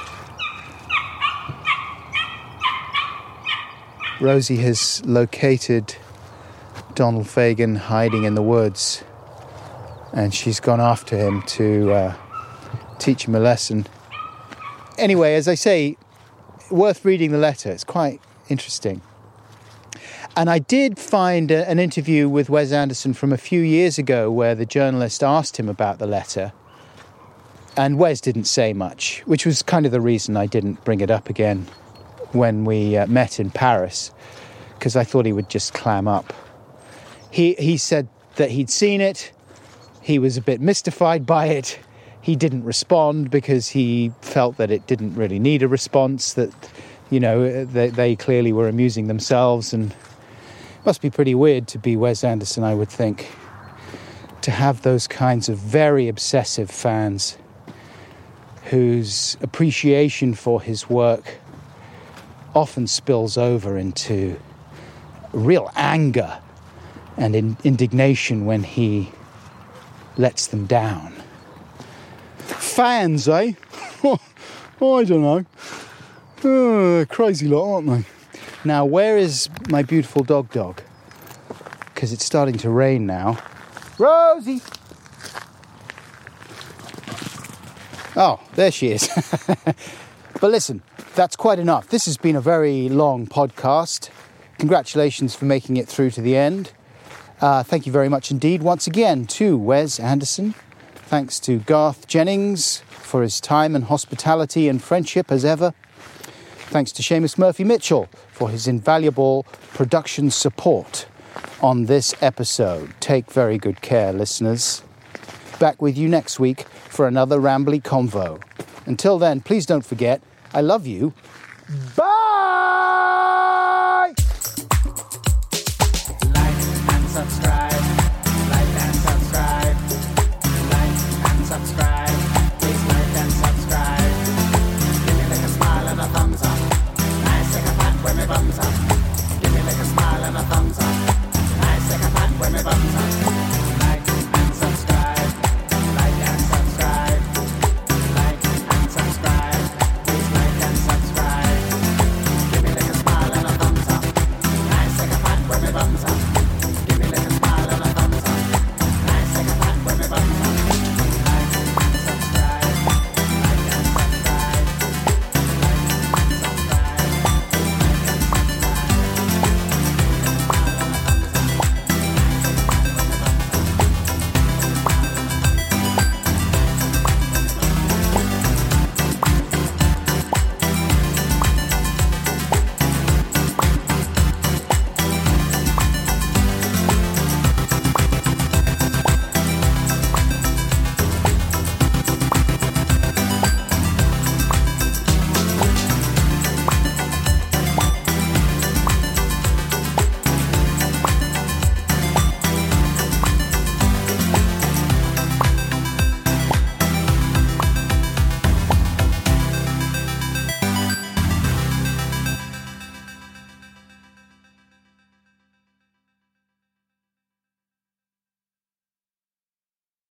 Rosie has located Donald Fagen hiding in the woods, and she's gone after him to teach him a lesson. Anyway, as I say, worth reading the letter. It's quite interesting. And I did find an interview with Wes Anderson from a few years ago where the journalist asked him about the letter. And Wes didn't say much, which was kind of the reason I didn't bring it up again when we met in Paris, because I thought he would just clam up. He said that he'd seen it. He was a bit mystified by it. He didn't respond because he felt that it didn't really need a response, that, you know, they clearly were amusing themselves, and it must be pretty weird to be Wes Anderson, I would think, to have those kinds of very obsessive fans whose appreciation for his work often spills over into real anger and indignation when he lets them down. Fans, eh? I don't know. Crazy lot, aren't they? Now, where is my beautiful dog? Because it's starting to rain now. Rosie! Oh, there she is. But listen, that's quite enough. This has been a very long podcast. Congratulations for making it through to the end. Thank you very much indeed once again to Wes Anderson. Thanks to Garth Jennings for his time and hospitality and friendship as ever. Thanks to Seamus Murphy-Mitchell for his invaluable production support on this episode. Take very good care, listeners. Back with you next week for another rambly convo. Until then, please don't forget, I love you. Bye! Like and subscribe. Like and subscribe. Like and subscribe.